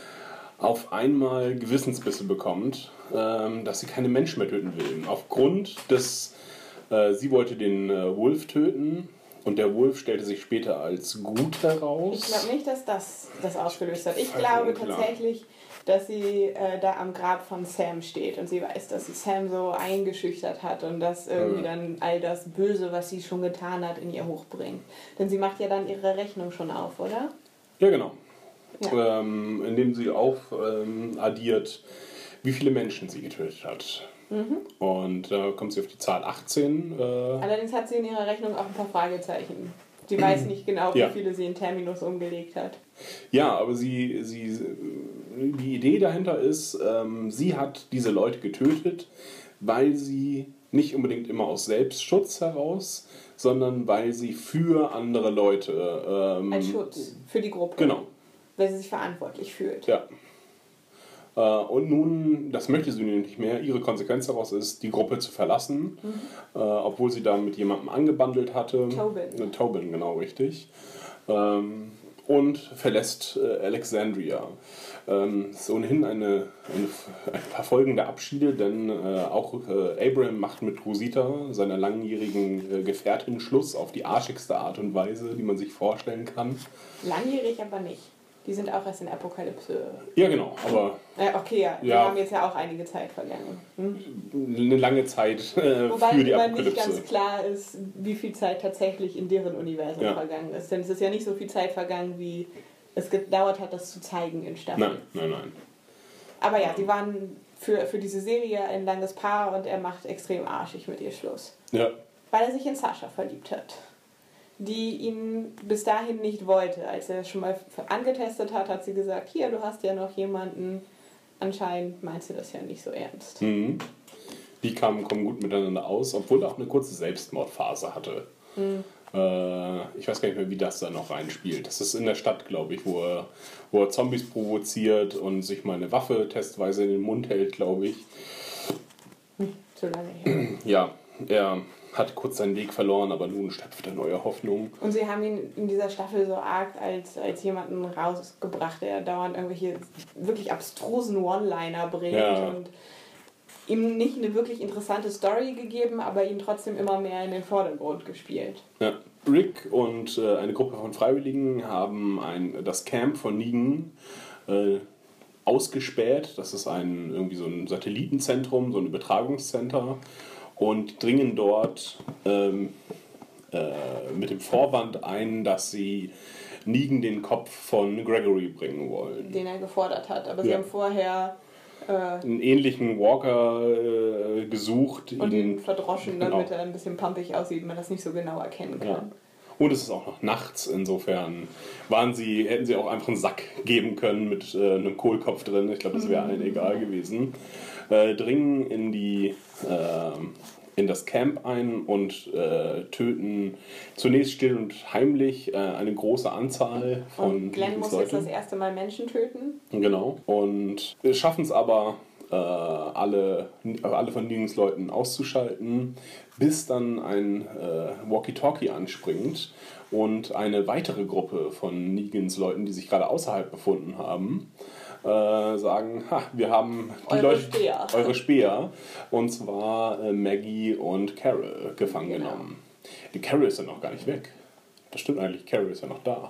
auf einmal Gewissensbisse bekommt, ähm, dass sie keine Menschen mehr töten will. Aufgrund des, äh, sie wollte den äh, Wolf töten und der Wolf stellte sich später als gut heraus. Ich glaube nicht, dass das das ausgelöst hat. Ich Völlig glaube unklar. tatsächlich, dass sie äh, da am Grab von Sam steht und sie weiß, dass sie Sam so eingeschüchtert hat und dass irgendwie Ja. dann all das Böse, was sie schon getan hat, in ihr hochbringt. Denn sie macht ja dann ihre Rechnung schon auf, oder? Ja, genau. Ja. Ähm, indem sie auf ähm, addiert, wie viele Menschen sie getötet hat. Mhm. Und da kommt sie auf die Zahl achtzehn. Äh, Allerdings hat sie in ihrer Rechnung auch ein paar Fragezeichen. Sie weiß nicht genau, wie Ja. viele sie in Terminus umgelegt hat. Ja, aber sie, sie, die Idee dahinter ist, ähm, sie hat diese Leute getötet, weil sie nicht unbedingt immer aus Selbstschutz heraus, sondern weil sie für andere Leute... Ähm, Als Schutz für die Gruppe. Genau, Weil sie sich verantwortlich fühlt. ja. Äh, und nun, das möchte sie nicht mehr, ihre Konsequenz daraus ist, die Gruppe zu verlassen, Mhm. äh, obwohl sie da mit jemandem angebandelt hatte. Tobin. Äh, Tobin, genau, richtig. Ähm, und verlässt äh, Alexandria. Ähm, ist ohnehin eine, eine, ein paar folgende Abschiede, denn äh, auch äh, Abraham macht mit Rosita, seiner langjährigen äh, Gefährtin, Schluss auf die arschigste Art und Weise, die man sich vorstellen kann. Langjährig aber nicht. Die sind auch erst in Apokalypse. Ja, genau, aber Äh, okay, ja. Wir Ja. haben jetzt ja auch einige Zeit vergangen. Hm? eine lange Zeit äh, Wobei für die immer nicht Apokalypse. ganz klar ist, wie viel Zeit tatsächlich in deren Universum Ja. vergangen ist. Denn es ist ja nicht so viel Zeit vergangen, wie es gedauert hat, das zu zeigen in Staffeln. Nein, nein, nein. Aber ja, die waren für, für diese Serie ein langes Paar und er macht extrem arschig mit ihr Schluss. Ja, Weil er sich in Sascha verliebt hat. Die ihn bis dahin nicht wollte. Als er schon mal angetestet hat, hat sie gesagt, hier, du hast ja noch jemanden. Anscheinend meinst du das ja nicht so ernst. mhm. Die kamen, kommen gut miteinander aus, obwohl er auch eine kurze Selbstmordphase hatte. Mhm. Äh, ich weiß gar nicht mehr, wie das da noch reinspielt. Das ist in der Stadt, glaube ich, wo er, wo er Zombies provoziert und sich mal eine Waffe testweise in den Mund hält, glaube ich. So lange her. Ja, er hat kurz seinen Weg verloren, aber nun stapft er neue Hoffnung. Und sie haben ihn in dieser Staffel so arg als, als jemanden rausgebracht, der dauernd irgendwelche wirklich abstrusen One-Liner bringt. Ja. Und ihm nicht eine wirklich interessante Story gegeben, aber ihn trotzdem immer mehr in den Vordergrund gespielt. Ja. Rick und äh, eine Gruppe von Freiwilligen haben ein, das Camp von Negan äh, ausgespäht. Das ist ein, irgendwie so ein Satellitenzentrum, so ein Übertragungscenter, und dringen dort ähm, äh, mit dem Vorwand ein, dass sie Negan den Kopf von Gregory bringen wollen. Den er gefordert hat. Aber sie Ja. haben vorher äh, einen ähnlichen Walker äh, gesucht. und ihn verdroschen, genau. damit er ein bisschen pumpig aussieht, man das nicht so genau erkennen kann. Ja. Und es ist auch noch nachts, insofern waren sie, hätten sie auch einfach einen Sack geben können mit äh, einem Kohlkopf drin. Ich glaube, das wäre allen egal gewesen. Äh, dringen in die äh, in das Camp ein und äh, töten zunächst still und heimlich äh, eine große Anzahl von Und Glenn muss jetzt Leuten. das erste Mal Menschen töten. Genau. Und wir schaffen es aber, äh, alle, alle von Negans Leuten auszuschalten, bis dann ein äh, Walkie-Talkie anspringt und eine weitere Gruppe von Negans Leuten, die sich gerade außerhalb befunden haben, äh, sagen, ha, wir haben die Eure Leute, Späher. eure Späher, und zwar äh, Maggie und Carol gefangen Genau. genommen. Die Carol ist ja noch gar nicht weg. Das stimmt eigentlich, Carol ist ja noch da.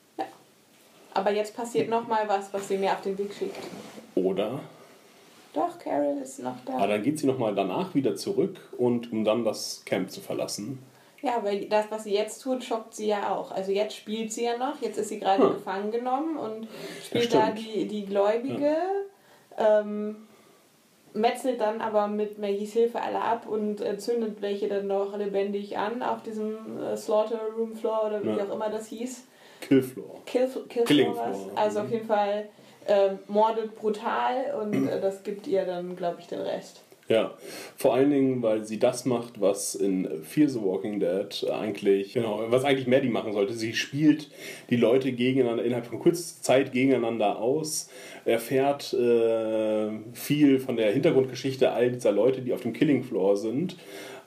Aber jetzt passiert nochmal was, was sie mir auf den Weg schickt. Oder? Doch, Carol ist noch da. Aber dann geht sie nochmal danach wieder zurück, und um dann das Camp zu verlassen. Ja, weil das, was sie jetzt tut, schockt sie ja auch. Also jetzt spielt sie ja noch, jetzt ist sie gerade Hm. gefangen genommen und spielt Ja, da stimmt. die, die Gläubige, ähm, metzelt dann aber mit Maggies Hilfe alle ab und äh, zündet welche dann noch lebendig an auf diesem äh, Slaughter Room Floor oder wie Ja. auch immer das hieß. Killfloor. Kill, Kill Killing Floor war's. Floor. Also auf jeden Fall äh, mordet brutal und äh, das gibt ihr dann, glaube ich, den Rest. Ja, vor allen Dingen, weil sie das macht, was in Fear the Walking Dead eigentlich, genau, was eigentlich Maddie machen sollte. Sie spielt die Leute gegeneinander, innerhalb von kurzer Zeit gegeneinander aus, erfährt äh, viel von der Hintergrundgeschichte all dieser Leute, die auf dem Killing Floor sind,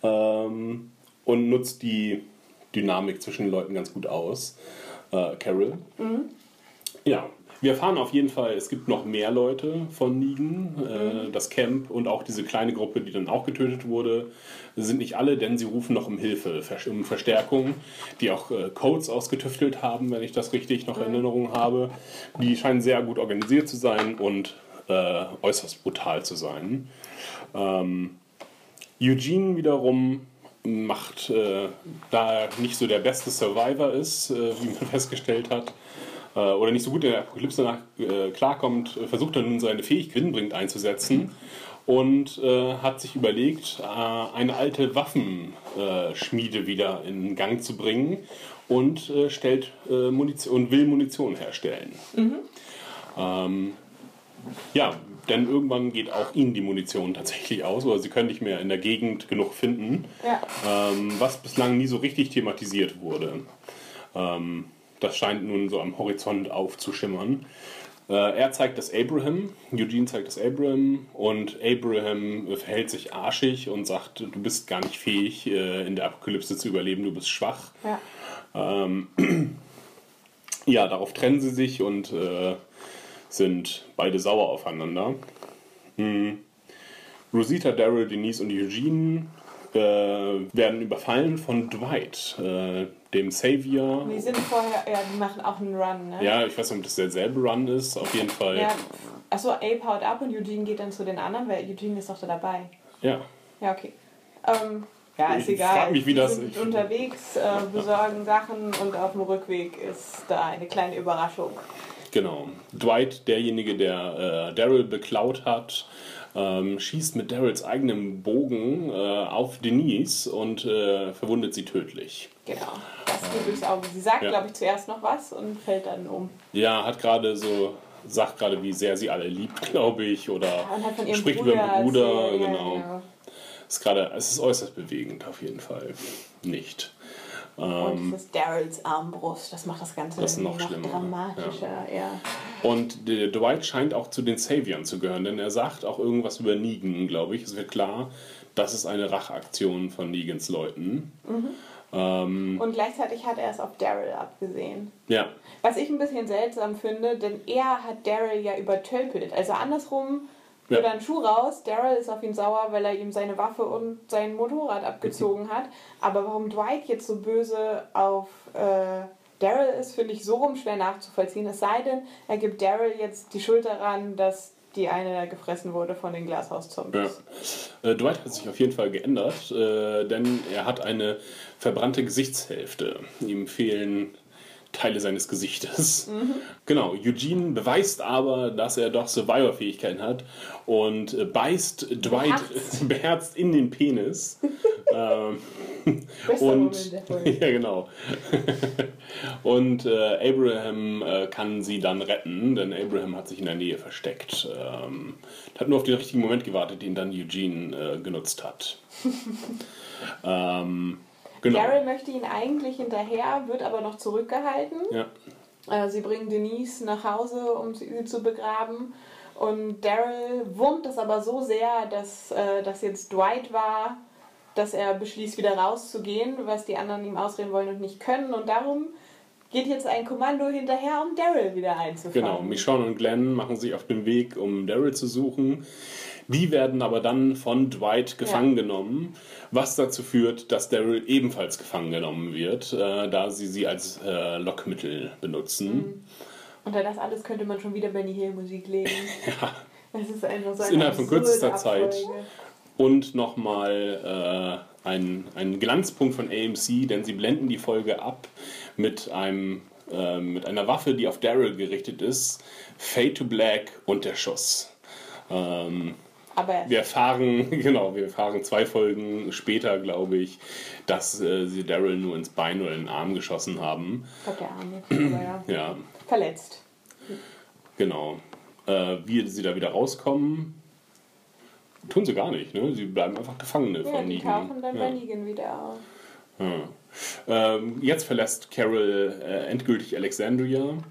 ähm, und nutzt die Dynamik zwischen den Leuten ganz gut aus. Äh, Carol. Mhm. Ja, wir erfahren auf jeden Fall, es gibt noch mehr Leute von Negan. Äh, das Camp und auch diese kleine Gruppe, die dann auch getötet wurde, sind nicht alle, denn sie rufen noch um Hilfe, um Verstärkung, die auch äh, Codes ausgetüftelt haben, wenn ich das richtig noch in Erinnerung habe. Die scheinen sehr gut organisiert zu sein und äh, äußerst brutal zu sein. Ähm, Eugene wiederum macht, äh, da er nicht so der beste Survivor ist, äh, wie man festgestellt hat, äh, oder nicht so gut in der Apokalypse nach, äh, klarkommt, äh, versucht er nun seine Fähigkeit gewinnbringend einzusetzen und äh, hat sich überlegt, äh, eine alte Waffenschmiede äh, wieder in Gang zu bringen und äh, stellt äh, Munition und will Munition herstellen. Mhm. Ähm, ja, denn irgendwann geht auch ihnen die Munition tatsächlich aus, oder sie können nicht mehr in der Gegend genug finden, Ja. ähm, was bislang nie so richtig thematisiert wurde. Ähm, das scheint nun so am Horizont aufzuschimmern. Äh, er zeigt das Abraham, Eugene zeigt das Abraham, und Abraham äh, verhält sich arschig und sagt, du bist gar nicht fähig, äh, in der Apokalypse zu überleben, du bist schwach. Ja. Ähm, ja, darauf trennen sie sich und äh, sind beide sauer aufeinander. Hm. Rosita, Daryl, Denise und Eugene äh, werden überfallen von Dwight, äh, dem Savior. Die sind vorher, ja, die machen auch einen Run, ne? Ja, ich weiß nicht, ob das derselbe Run ist, auf jeden Fall. Ja. Achso, Abe haut ab und Eugene geht dann zu den anderen, weil Eugene ist doch da dabei. Ja. Ja, okay. Ähm, ja, ist Ich egal. frag mich, wie Die das- sind ich- unterwegs, äh, besorgen Sachen und auf dem Rückweg ist da eine kleine Überraschung. Genau. Dwight, derjenige, der äh, Daryl beklaut hat, ähm, schießt mit Daryls eigenem Bogen äh, auf Denise und äh, verwundet sie tödlich. Genau. Das geht durchs Auge. Sie sagt, Ja. glaube ich, zuerst noch was und fällt dann um. Ja, hat gerade so, sagt gerade, wie sehr sie alle liebt, glaube ich, oder Und hat von ihrem spricht Bruder über den Bruder, erzählt, ja, genau. genau. Ist gerade, es ist äußerst bewegend auf jeden Fall. Nicht. Und das ist Daryls Armbrust. Das macht das Ganze Das ist noch irgendwie schlimmer, dramatischer. Ja. Und der Dwight scheint auch zu den Saviors zu gehören, denn er sagt auch irgendwas über Negan, glaube ich. Es wird klar, das ist eine Rachaktion von Negans Leuten. Mhm. Ähm, Und gleichzeitig hat er es auf Daryl abgesehen. ja, Was ich ein bisschen seltsam finde, denn er hat Daryl ja übertölpelt. Also andersrum ja. Ja. dann einen Schuh raus. Daryl ist auf ihn sauer, weil er ihm seine Waffe und sein Motorrad abgezogen hat. Aber warum Dwight jetzt so böse auf äh, Daryl ist, finde ich so rum schwer nachzuvollziehen. Es sei denn, er gibt Daryl jetzt die Schuld daran, dass die eine gefressen wurde von den Glashauszombies. Ja. Äh, Dwight hat sich auf jeden Fall geändert, äh, denn er hat eine verbrannte Gesichtshälfte. Ihm fehlen Teile seines Gesichtes. Mhm. Genau, Eugene beweist aber, dass er doch Survivor-Fähigkeiten hat und äh, beißt Dwight beherzt, beherzt in den Penis. ähm, und ja, genau. Und äh, Abraham äh, kann sie dann retten, denn Abraham hat sich in der Nähe versteckt. Ähm, hat nur auf den richtigen Moment gewartet, den dann Eugene äh, genutzt hat. ähm, Genau. Daryl möchte ihn eigentlich hinterher, wird aber noch zurückgehalten. Ja. Äh, sie bringen Denise nach Hause, um sie zu begraben. Und Daryl wurmt es aber so sehr, dass äh, das jetzt Dwight war, dass er beschließt, wieder rauszugehen, was die anderen ihm ausreden wollen und nicht können. Und darum geht jetzt ein Kommando hinterher, um Daryl wieder einzufangen. Genau, Michonne und Glenn machen sich auf den Weg, um Daryl zu suchen. Die werden aber dann von Dwight gefangen ja. genommen, was dazu führt, dass Daryl ebenfalls gefangen genommen wird, äh, da sie sie als äh, Lockmittel benutzen. Mhm. Unter das alles könnte man schon wieder Benny Hill Musik legen. Ja. Das ist einfach so das ist eine innerhalb von kürzester Abfolge. Zeit. Und nochmal äh, ein, ein Glanzpunkt von A M C, denn sie blenden die Folge ab mit einem äh, mit einer Waffe, die auf Daryl gerichtet ist. Fade to Black und der Schuss. Ähm, Aber wir erfahren, genau, wir erfahren zwei Folgen später, glaube ich, dass äh, sie Daryl nur ins Bein oder in den Arm geschossen haben. Ich glaube, der Arm jetzt, aber ja. Ja. Verletzt. Genau. Äh, wie sie da wieder rauskommen, tun sie gar nicht, ne? Sie bleiben einfach Gefangene Ja, von die Negan. tauchen dann ja. bei Negan wieder auf. Ja. Ähm, jetzt verlässt Carol äh, endgültig Alexandria mhm.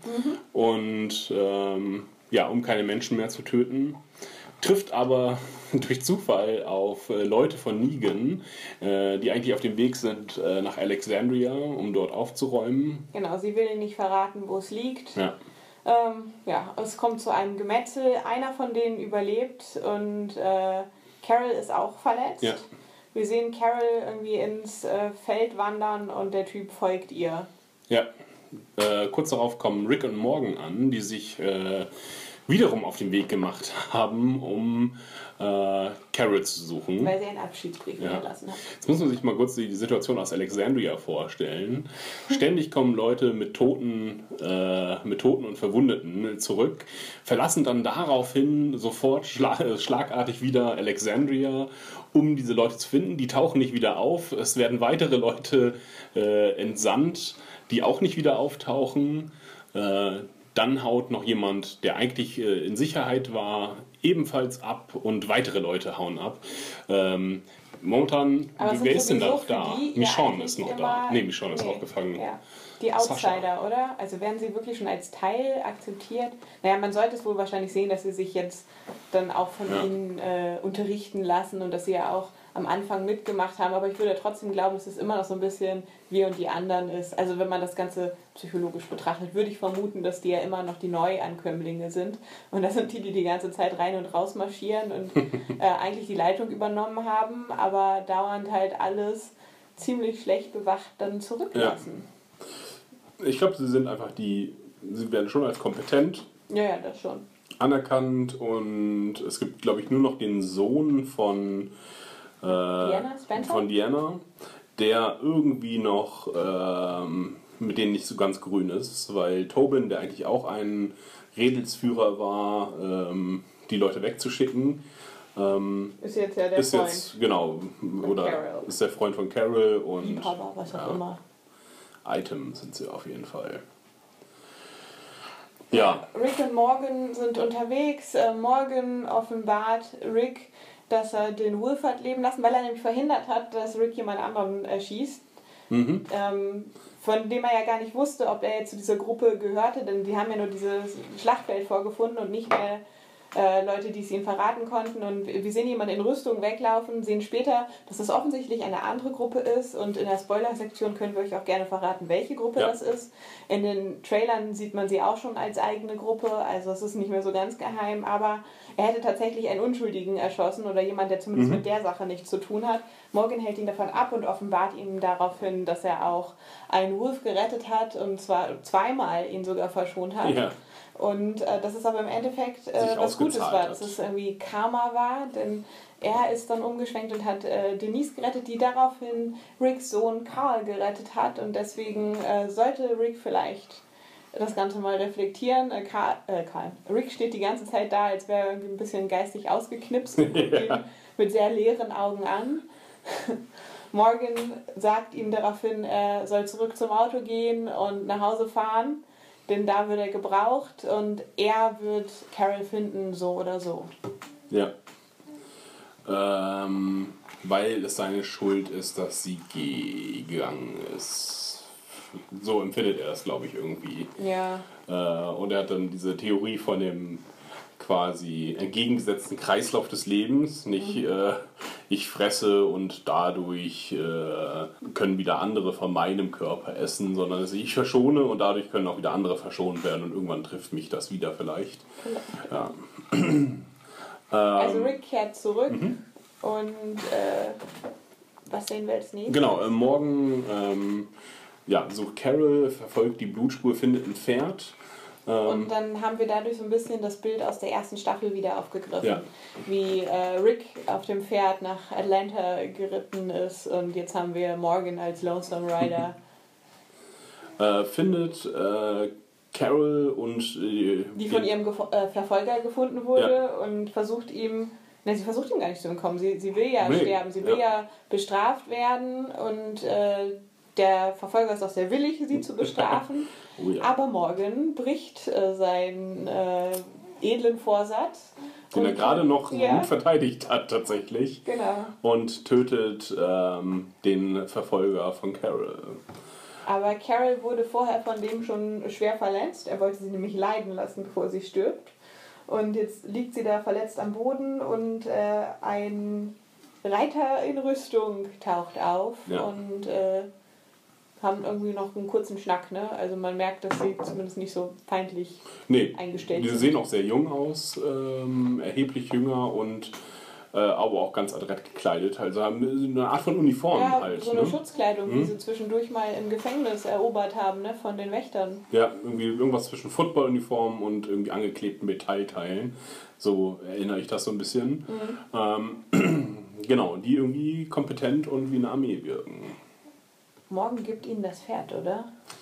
und ähm, ja, um keine Menschen mehr zu töten, trifft aber durch Zufall auf äh, Leute von Negan, äh, die eigentlich auf dem Weg sind äh, nach Alexandria, um dort aufzuräumen. Genau, sie will ihnen nicht verraten, wo es liegt. Ja. Ähm, ja, es kommt zu einem Gemetzel. Einer von denen überlebt und äh, Carol ist auch verletzt. Ja. Wir sehen Carol irgendwie ins äh, Feld wandern und der Typ folgt ihr. Ja. Äh, kurz darauf kommen Rick und Morgan an, die sich äh, wiederum auf den Weg gemacht haben, um äh, Carol zu suchen. Weil sie einen Abschiedsbrief ja. hinterlassen hat. Jetzt muss man sich mal kurz die Situation aus Alexandria vorstellen. Ständig kommen Leute mit Toten, äh, mit Toten und Verwundeten zurück, verlassen dann daraufhin sofort schla- schlagartig wieder Alexandria, um diese Leute zu finden. Die tauchen nicht wieder auf. Es werden weitere Leute äh, entsandt, die auch nicht wieder auftauchen. Äh, Dann haut noch jemand, der eigentlich äh, in Sicherheit war, ebenfalls ab und weitere Leute hauen ab. Ähm, momentan, Aber wer ist denn da sowieso noch da? für die Michonne ja ist noch immer- da. Nee, Michonne ist nee. auch gefangen. Ja. Die Outsider, Sascha. oder? Also werden sie wirklich schon als Teil akzeptiert? Naja, man sollte es wohl wahrscheinlich sehen, dass sie sich jetzt dann auch von Ja. ihnen äh, unterrichten lassen und dass sie ja auch am Anfang mitgemacht haben. Aber ich würde trotzdem glauben, dass es immer noch so ein bisschen wir und die anderen ist. Also wenn man das Ganze psychologisch betrachtet, würde ich vermuten, dass die ja immer noch die Neuankömmlinge sind. Und das sind die, die die ganze Zeit rein und raus marschieren und äh, eigentlich die Leitung übernommen haben, aber dauernd halt alles ziemlich schlecht bewacht dann zurücklassen. Ich glaube, sie sind einfach die, sie werden schon als kompetent Ja, ja, das schon. anerkannt und es gibt, glaube ich, nur noch den Sohn von äh, Diana? Spencer? von Diana, der irgendwie noch ähm, mit denen nicht so ganz grün ist, weil Tobin, der eigentlich auch ein Redelsführer war, ähm, die Leute wegzuschicken, ähm, Ist jetzt ja der ist Freund. jetzt, genau, oder Carol. ist der Freund von Carol und Liebhaber, was auch ja, immer. Item sind sie auf jeden Fall. Ja, Rick und Morgan sind unterwegs. Äh, Morgan offenbart Rick, dass er den Wolf hat leben lassen, weil er nämlich verhindert hat, dass Rick jemand anderen erschießt. mhm. Ähm, von dem er ja gar nicht wusste, ob er jetzt zu dieser Gruppe gehörte, denn die haben ja nur dieses Schlachtfeld vorgefunden und nicht mehr äh, Leute, die es ihnen verraten konnten. Und wir sehen jemanden in Rüstung weglaufen, sehen später, dass es offensichtlich eine andere Gruppe ist. Und in der Spoiler-Sektion können wir euch auch gerne verraten, welche Gruppe Ja. das ist. In den Trailern sieht man sie auch schon als eigene Gruppe. Also es ist nicht mehr so ganz geheim. Aber er hätte tatsächlich einen Unschuldigen erschossen oder jemand, der zumindest Mhm. mit der Sache nichts zu tun hat. Morgan hält ihn davon ab und offenbart ihm daraufhin, dass er auch einen Wolf gerettet hat und zwar zweimal ihn sogar verschont hat. Ja. Und äh, dass es aber im Endeffekt äh, Sich was Gutes ausgezahlt war, hat. dass es irgendwie Karma war, denn er ist dann umgeschwenkt und hat äh, Denise gerettet, die daraufhin Ricks Sohn Carl gerettet hat und deswegen äh, sollte Rick vielleicht das Ganze mal reflektieren. Äh, Carl, äh, Carl. Rick steht die ganze Zeit da, als wäre er irgendwie ein bisschen geistig ausgeknipst und guckt ihn mit sehr leeren Augen an. Morgan sagt ihm daraufhin, er soll zurück zum Auto gehen und nach Hause fahren, denn da wird er gebraucht und er wird Carol finden, so oder so. Ja. Ähm, weil es seine Schuld ist, dass sie gegangen ist. So empfindet er das, glaube ich, irgendwie. Ja. Äh, und er hat dann diese Theorie von dem quasi entgegengesetzten Kreislauf des Lebens. Nicht äh, ich fresse und dadurch äh, können wieder andere von meinem Körper essen, sondern dass ich verschone und dadurch können auch wieder andere verschont werden und irgendwann trifft mich das wieder vielleicht. Ja. Also Rick kehrt zurück und äh, was sehen wir als nächstes? Genau, äh, morgen ähm, ja, sucht Carol, verfolgt die Blutspur, findet ein Pferd. Und dann haben wir dadurch so ein bisschen das Bild aus der ersten Staffel wieder aufgegriffen. Ja. Wie äh, Rick auf dem Pferd nach Atlanta geritten ist und jetzt haben wir Morgan als Lonesome Rider. Äh, findet äh, Carol und äh, Die von den- ihrem Gefo äh, Verfolger gefunden wurde Ja. und versucht ihm, ne, sie versucht ihm gar nicht zu entkommen, sie, sie will ja Nee, sterben, sie will ja. ja, bestraft werden und äh, der Verfolger ist auch sehr willig, sie zu bestrafen, Oh ja. aber Morgan bricht äh, seinen äh, edlen Vorsatz. den er und- gerade noch ja, gut verteidigt hat tatsächlich. genau. Und tötet ähm, den Verfolger von Carol. Aber Carol wurde vorher von dem schon schwer verletzt. Er wollte sie nämlich leiden lassen, bevor sie stirbt. Und jetzt liegt sie da verletzt am Boden und äh, ein Reiter in Rüstung taucht auf Ja. und äh, haben irgendwie noch einen kurzen Schnack. Ne? Also man merkt, dass sie zumindest nicht so feindlich Nee, eingestellt die sind. sehen auch sehr jung aus, ähm, erheblich jünger und äh, aber auch ganz adrett gekleidet. Also haben eine Art von Uniform Ja, halt. so eine Ne? Schutzkleidung, die Mhm. sie zwischendurch mal im Gefängnis erobert haben, ne? Von den Wächtern. Ja, irgendwie irgendwas zwischen Footballuniform und irgendwie angeklebten Metallteilen. So erinnere ich das so ein bisschen. Ähm, genau, die irgendwie kompetent und wie eine Armee wirken. Morgen gibt ihnen das Pferd, oder?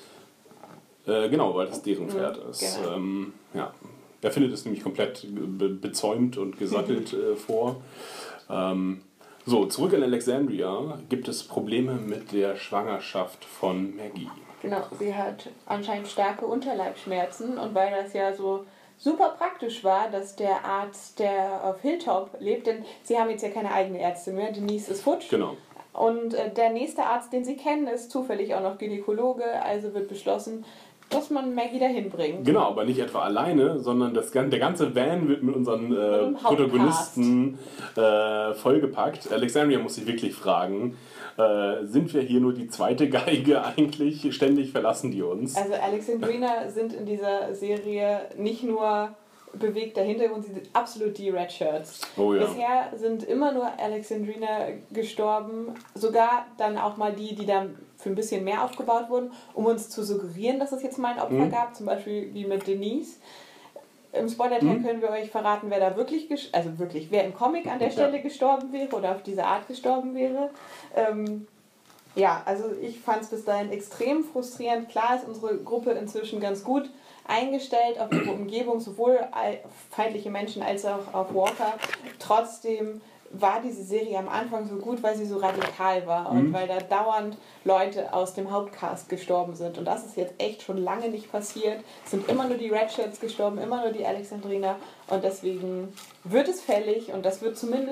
Äh, genau, weil das deren Pferd ist. genau. Ähm, ja. Er findet es nämlich komplett be bezäumt und gesattelt äh, vor. Ähm, so, zurück in Alexandria gibt es Probleme mit der Schwangerschaft von Maggie. Genau, sie hat anscheinend starke Unterleibsschmerzen und weil das ja so super praktisch war, dass der Arzt, der auf Hilltop lebt, denn sie haben jetzt ja keine eigene Ärztin mehr, Denise ist futsch. Genau. Und äh, der nächste Arzt, den sie kennen, ist zufällig auch noch Gynäkologe, also wird beschlossen, dass man Maggie dahin bringt. Genau, aber nicht etwa alleine, sondern das, gan- der ganze Van wird mit unseren äh, dem Hauptcast. Protagonisten äh, vollgepackt. Alexandria muss sich wirklich fragen, äh, sind wir hier nur die zweite Geige eigentlich? Ständig verlassen die uns. Also Alexandrina sind in dieser Serie nicht nur bewegter Hintergrund, sie sind absolut die Red Shirts. Oh ja. Bisher sind immer nur Alexandrina gestorben, sogar dann auch mal die, die dann für ein bisschen mehr aufgebaut wurden, um uns zu suggerieren, dass es jetzt mal ein Opfer Mhm. gab, zum Beispiel wie mit Denise. Im Spoiler-Teil Mhm. können wir euch verraten, wer da wirklich, ges- also wirklich, wer im Comic an der Ja. Stelle gestorben wäre oder auf diese Art gestorben wäre. Ähm, ja, also ich fand es bis dahin extrem frustrierend. Klar ist unsere Gruppe inzwischen ganz gut eingestellt auf ihre Umgebung, sowohl al- feindliche Menschen als auch auf Walker. Trotzdem war diese Serie am Anfang so gut, weil sie so radikal war und Mhm. weil da dauernd Leute aus dem Hauptcast gestorben sind. Und das ist jetzt echt schon lange nicht passiert. Es sind immer nur die Redshirts gestorben, immer nur die Alexandrina. Und deswegen wird es fällig und das wird zumindest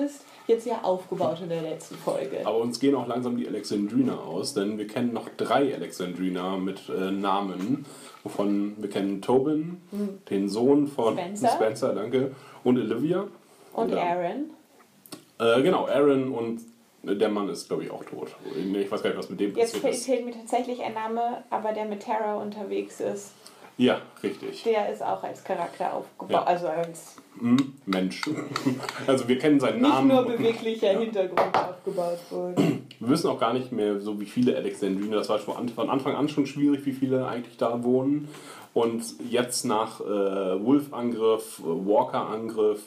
jetzt ja aufgebaut in der letzten Folge. Aber uns gehen auch langsam die Alexandrina aus, denn wir kennen noch drei Alexandrina mit äh, Namen, wovon wir kennen Tobin, hm. den Sohn von Spencer, Spencer danke, und Olivia. Und ja. Aaron. Äh, genau, Aaron und der Mann ist, glaube ich, auch tot. Ich weiß gar nicht, was mit dem passiert Jetzt ist. Jetzt fehlt mir tatsächlich ein Name, aber der mit Tara unterwegs ist. Ja, richtig. Der ist auch als Charakter aufgebaut, ja. also als hm, Mensch. Also wir kennen seinen nicht Namen. Nicht nur beweglicher ja. Hintergrund aufgebabt wurde. Wir wissen auch gar nicht mehr, so wie viele Alexandriner. Das war von Anfang an schon schwierig, wie viele eigentlich da wohnen. Und jetzt nach äh, Wolf-Angriff, Walker-Angriff,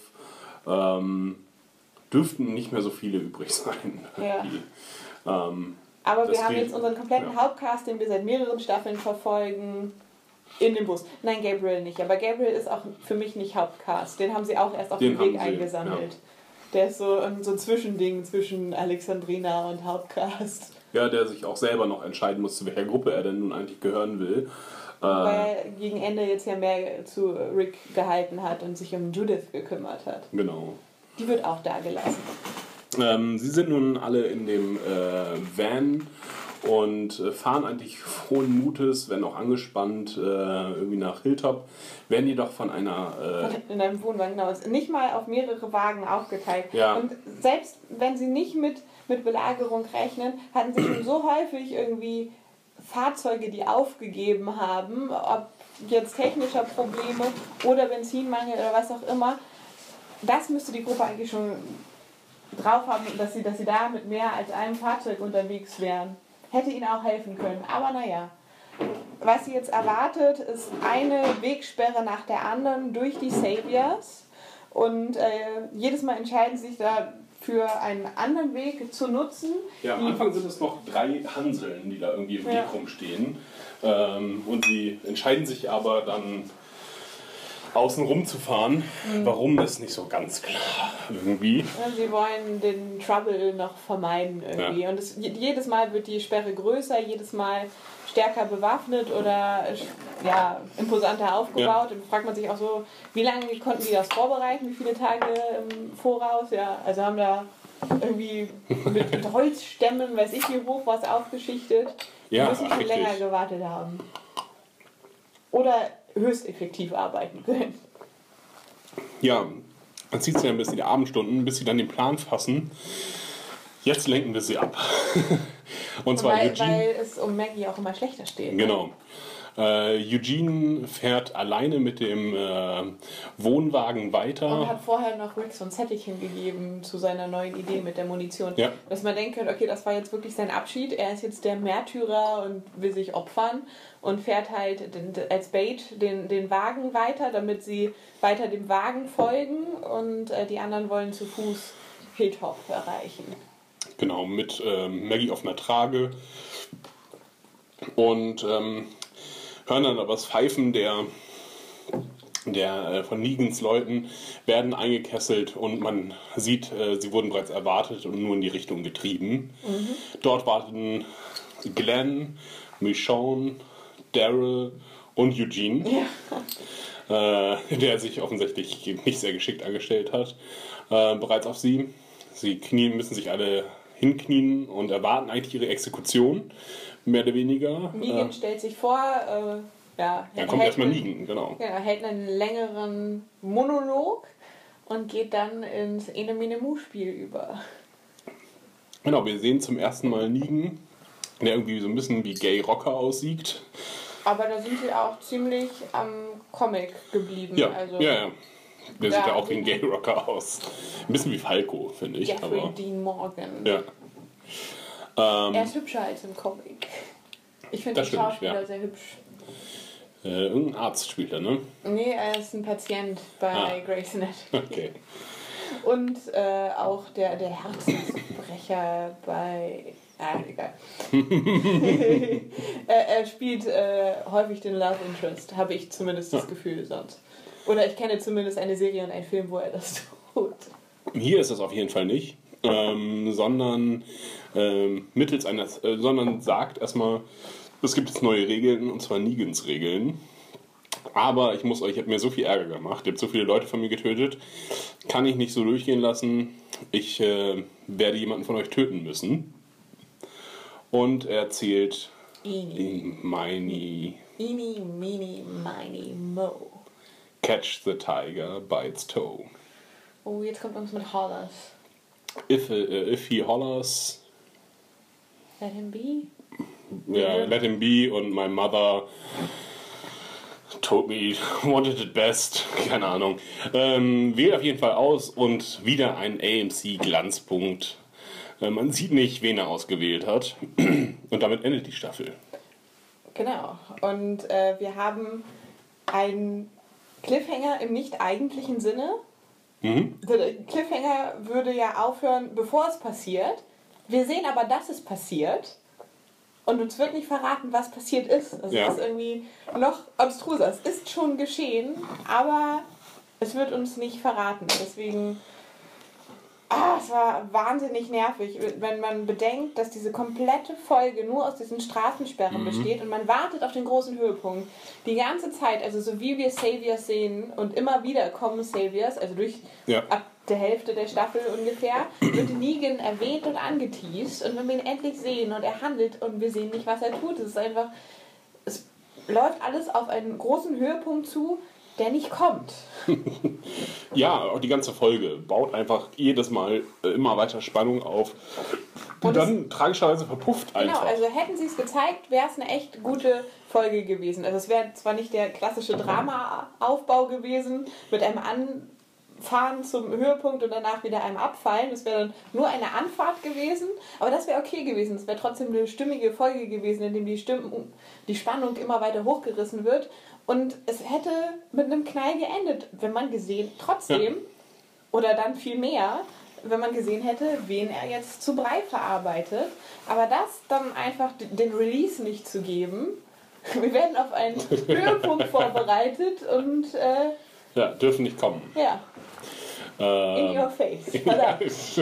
ähm, dürften nicht mehr so viele übrig sein. Ja. ähm, Aber wir haben jetzt unseren kompletten ja. Hauptcast, den wir seit mehreren Staffeln verfolgen, in dem Bus. Nein, Gabriel nicht. Aber Gabriel ist auch für mich nicht Hauptcast. Den haben sie auch erst auf den dem Weg sie, eingesammelt. Ja. Der ist so ein, so ein Zwischending zwischen Alexandrina und Hauptcast. Ja, der sich auch selber noch entscheiden muss, zu welcher Gruppe er denn nun eigentlich gehören will. Weil er gegen Ende jetzt ja mehr zu Rick gehalten hat und sich um Judith gekümmert hat. Genau. Die wird auch da gelassen. Ähm, sie sind nun alle in dem äh, Van und äh, fahren eigentlich frohen Mutes, wenn auch angespannt, äh, irgendwie nach Hilltop, werden jedoch von einer... Äh, in einem Wohnwagen, genau. Nicht mal auf mehrere Wagen aufgeteilt. Ja. Und selbst wenn sie nicht mit, mit Belagerung rechnen, hatten sie schon so häufig irgendwie Fahrzeuge, die aufgegeben haben, ob jetzt technischer Probleme oder Benzinmangel oder was auch immer. Das müsste die Gruppe eigentlich schon drauf haben, dass sie, dass sie da mit mehr als einem Fahrzeug unterwegs wären. Hätte ihnen auch helfen können. Aber naja, was sie jetzt erwartet, ist eine Wegsperre nach der anderen durch die Saviors. Und äh, jedes Mal entscheiden sie sich da für einen anderen Weg zu nutzen. Ja, am Anfang sind es noch drei Hanseln, die da irgendwie im Weg ja. rumstehen. Ähm, und sie entscheiden sich aber dann außen rum zu fahren. Mhm. Warum ist nicht so ganz klar irgendwie. Ja, sie wollen den Trouble noch vermeiden irgendwie. Ja. Und es, jedes Mal wird die Sperre größer, jedes Mal stärker bewaffnet oder ja, imposanter aufgebaut. Ja. Und fragt man sich auch so, wie lange konnten die das vorbereiten, wie viele Tage im Voraus? Ja, also haben da irgendwie mit Holzstämmen, weiß ich wie hoch, was aufgeschichtet. Die ja, müssen schon richtig. länger gewartet haben. Oder höchst effektiv arbeiten können. Ja, dann zieht es ja ein bisschen die Abendstunden, bis sie dann den Plan fassen. Jetzt lenken wir sie ab. Und zwar weil, Eugene, weil es um Maggie auch immer schlechter steht. Genau. Ne? Äh, Eugene fährt alleine mit dem äh, Wohnwagen weiter. Und hat vorher noch Rick so ein Zettelchen gegeben zu seiner neuen Idee mit der Munition. Ja. Dass man denken könnte, okay, das war jetzt wirklich sein Abschied. Er ist jetzt der Märtyrer und will sich opfern und fährt halt den, als Bait den, den Wagen weiter, damit sie weiter dem Wagen folgen und äh, die anderen wollen zu Fuß Hilltop erreichen. Genau, mit ähm, Maggie auf einer Trage und ähm, hören dann aber das Pfeifen der, der äh, von Negans Leuten, werden eingekesselt und man sieht, äh, sie wurden bereits erwartet und nur in die Richtung getrieben. Mhm. Dort warten Glenn, Michonne, Daryl und Eugene, ja. äh, der sich offensichtlich nicht sehr geschickt angestellt hat, äh, bereits auf sie. Sie knien, müssen sich alle hinknien und erwarten eigentlich ihre Exekution, mehr oder weniger. Negan äh, stellt sich vor, äh, ja, dann kommt erstmal Negan, genau. Ja, er hält einen längeren Monolog und geht dann ins Ene-Mene-Mu-Spiel über. Genau, wir sehen zum ersten Mal Negan, der irgendwie so ein bisschen wie Gay Rocker aussieht. Aber da sind sie auch ziemlich am Comic geblieben. Ja, also ja, ja. Der sieht ja auch wie ein Gay Rocker aus. Ein bisschen wie Falco, finde ich. Jeffrey aber, Dean Morgan. Ja. Ähm, er ist hübscher als im Comic. Ich finde den Schauspieler ja. sehr hübsch. Äh, irgendein Arzt spielt er, ne? Nee, er ist ein Patient bei ah. Grey's Anatomy. Okay. Und äh, auch der, der Herzensbrecher bei... Ah, egal. er, er spielt äh, häufig den Love Interest, habe ich zumindest das ja. Gefühl sonst. Oder ich kenne zumindest eine Serie und einen Film, wo er das tut. Hier ist es auf jeden Fall nicht, ähm, sondern ähm, mittels eines, äh, sondern sagt erstmal, es gibt jetzt neue Regeln, und zwar Negans Regeln. Aber ich muss euch, ich habe mir so viel Ärger gemacht, ihr habt so viele Leute von mir getötet, kann ich nicht so durchgehen lassen. Ich äh, werde jemanden von euch töten müssen. Und er erzählt Eeny, Miny, Eeny, Meeny, Miny, Mo. Catch the tiger by its toe. Oh, jetzt kommt uns mit Hollers. If, uh, if he hollers, Let him be. yeah, let him be. Und my mother told me, wanted it best. Keine Ahnung. Ähm, wählt auf jeden Fall aus und wieder ein A M C-Glanzpunkt. Äh, man sieht nicht, wen er ausgewählt hat. Und damit endet die Staffel. Genau. Und äh, wir haben einen Cliffhanger im nicht eigentlichen Sinne. Mhm. Der Cliffhanger würde ja aufhören, bevor es passiert. Wir sehen aber, dass es passiert. Und uns wird nicht verraten, was passiert ist. Also Ja. es ist irgendwie noch abstruser. Es ist schon geschehen, aber es wird uns nicht verraten. Deswegen, ah, es war wahnsinnig nervig, wenn man bedenkt, dass diese komplette Folge nur aus diesen Straßensperren Mhm. besteht und man wartet auf den großen Höhepunkt. Die ganze Zeit, also so wie wir Saviors sehen und immer wieder kommen Saviors, also durch Ja. ab der Hälfte der Staffel ungefähr, wird Negan erwähnt und angeteased und wenn wir ihn endlich sehen und er handelt und wir sehen nicht, was er tut, es ist einfach, es läuft alles auf einen großen Höhepunkt zu, der nicht kommt. Ja, auch die ganze Folge baut einfach jedes Mal äh, immer weiter Spannung auf. Und Und dann tragischerweise verpufft Genau, einfach. also hätten sie es gezeigt, wäre es eine echt gute Folge gewesen. Also es wäre zwar nicht der klassische Drama-Aufbau gewesen, mit einem Anfahren zum Höhepunkt und danach wieder einem Abfallen. Das wäre dann nur eine Anfahrt gewesen, aber das wäre okay gewesen. Es wäre trotzdem eine stimmige Folge gewesen, in dem die, Stimmung, die Spannung immer weiter hochgerissen wird. Und es hätte mit einem Knall geendet, wenn man gesehen, trotzdem, Ja. oder dann viel mehr, wenn man gesehen hätte, wen er jetzt zu Brei verarbeitet. Aber das dann einfach d- den Release nicht zu geben. Wir werden auf einen Höhepunkt vorbereitet und äh, Ja, dürfen nicht kommen. ja, in Ähm, your face. Verdammt.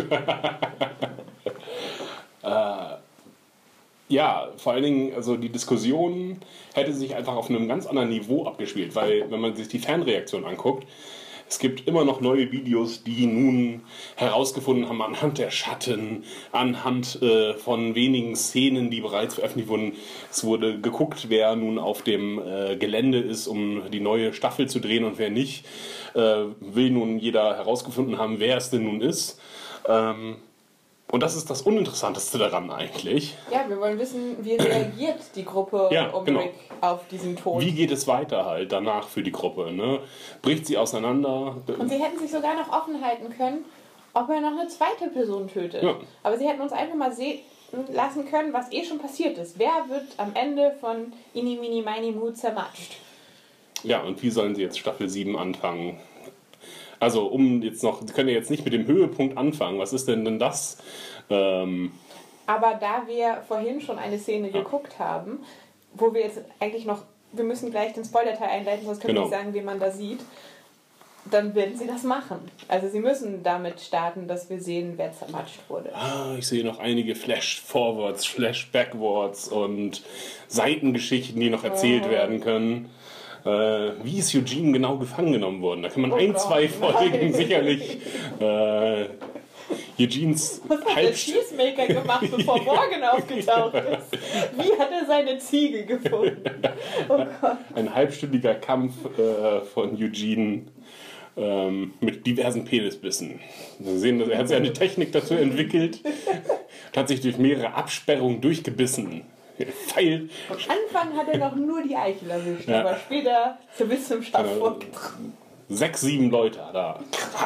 Ja, vor allen Dingen, also die Diskussion hätte sich einfach auf einem ganz anderen Niveau abgespielt, weil wenn man sich die Fanreaktion anguckt, es gibt immer noch neue Videos, die nun herausgefunden haben anhand der Schatten, anhand äh, von wenigen Szenen, die bereits veröffentlicht wurden. Es wurde geguckt, wer nun auf dem äh, Gelände ist, um die neue Staffel zu drehen und wer nicht. Äh, will nun jeder herausgefunden haben, wer es denn nun ist. Ähm, Und das ist das Uninteressanteste daran eigentlich. Ja, wir wollen wissen, wie reagiert die Gruppe Ja, um genau. Rick auf diesen Tod. Wie geht es weiter halt danach für die Gruppe? Ne? Bricht sie auseinander? Und sie hätten sich sogar noch offen halten können, ob er noch eine zweite Person tötet. Ja. Aber sie hätten uns einfach mal sehen lassen können, was eh schon passiert ist. Wer wird am Ende von Ini Mini Mini Mu zermatscht? Ja, und wie sollen sie jetzt Staffel sieben anfangen? Also, um jetzt noch, sie können ja jetzt nicht mit dem Höhepunkt anfangen. Was ist denn denn das? Ähm, Aber da wir vorhin schon eine Szene Ja. geguckt haben, wo wir jetzt eigentlich noch, wir müssen gleich den Spoiler-Teil einleiten, sonst können wir Genau. nicht sagen, wen man da sieht, dann werden sie das machen. Also sie müssen damit starten, dass wir sehen, wer zermatscht wurde. ah, ich sehe noch einige Flash-Forwards, Flash-Backwards und Seitengeschichten, die noch erzählt Oh. werden können. Äh, wie ist Eugene genau gefangen genommen worden? Da kann man Oh ein, Gott, zwei Folgen nein. sicherlich äh, Eugenes Was hat der halb Cheesemaker gemacht, bevor Morgan aufgetaucht ist? Wie hat er seine Ziege gefunden? Oh Gott. ein halbstündiger Kampf äh, von Eugene ähm, mit diversen Penisbissen. Wir sehen, dass er hat sich eine Technik dazu entwickelt und hat sich durch mehrere Absperrungen durchgebissen. Pfeil. Am Anfang hat er noch nur die Eichel erwischt, Ja. aber später ist er bis zum Schaf Äh, vorgedrungen. Sechs, sieben Leute da.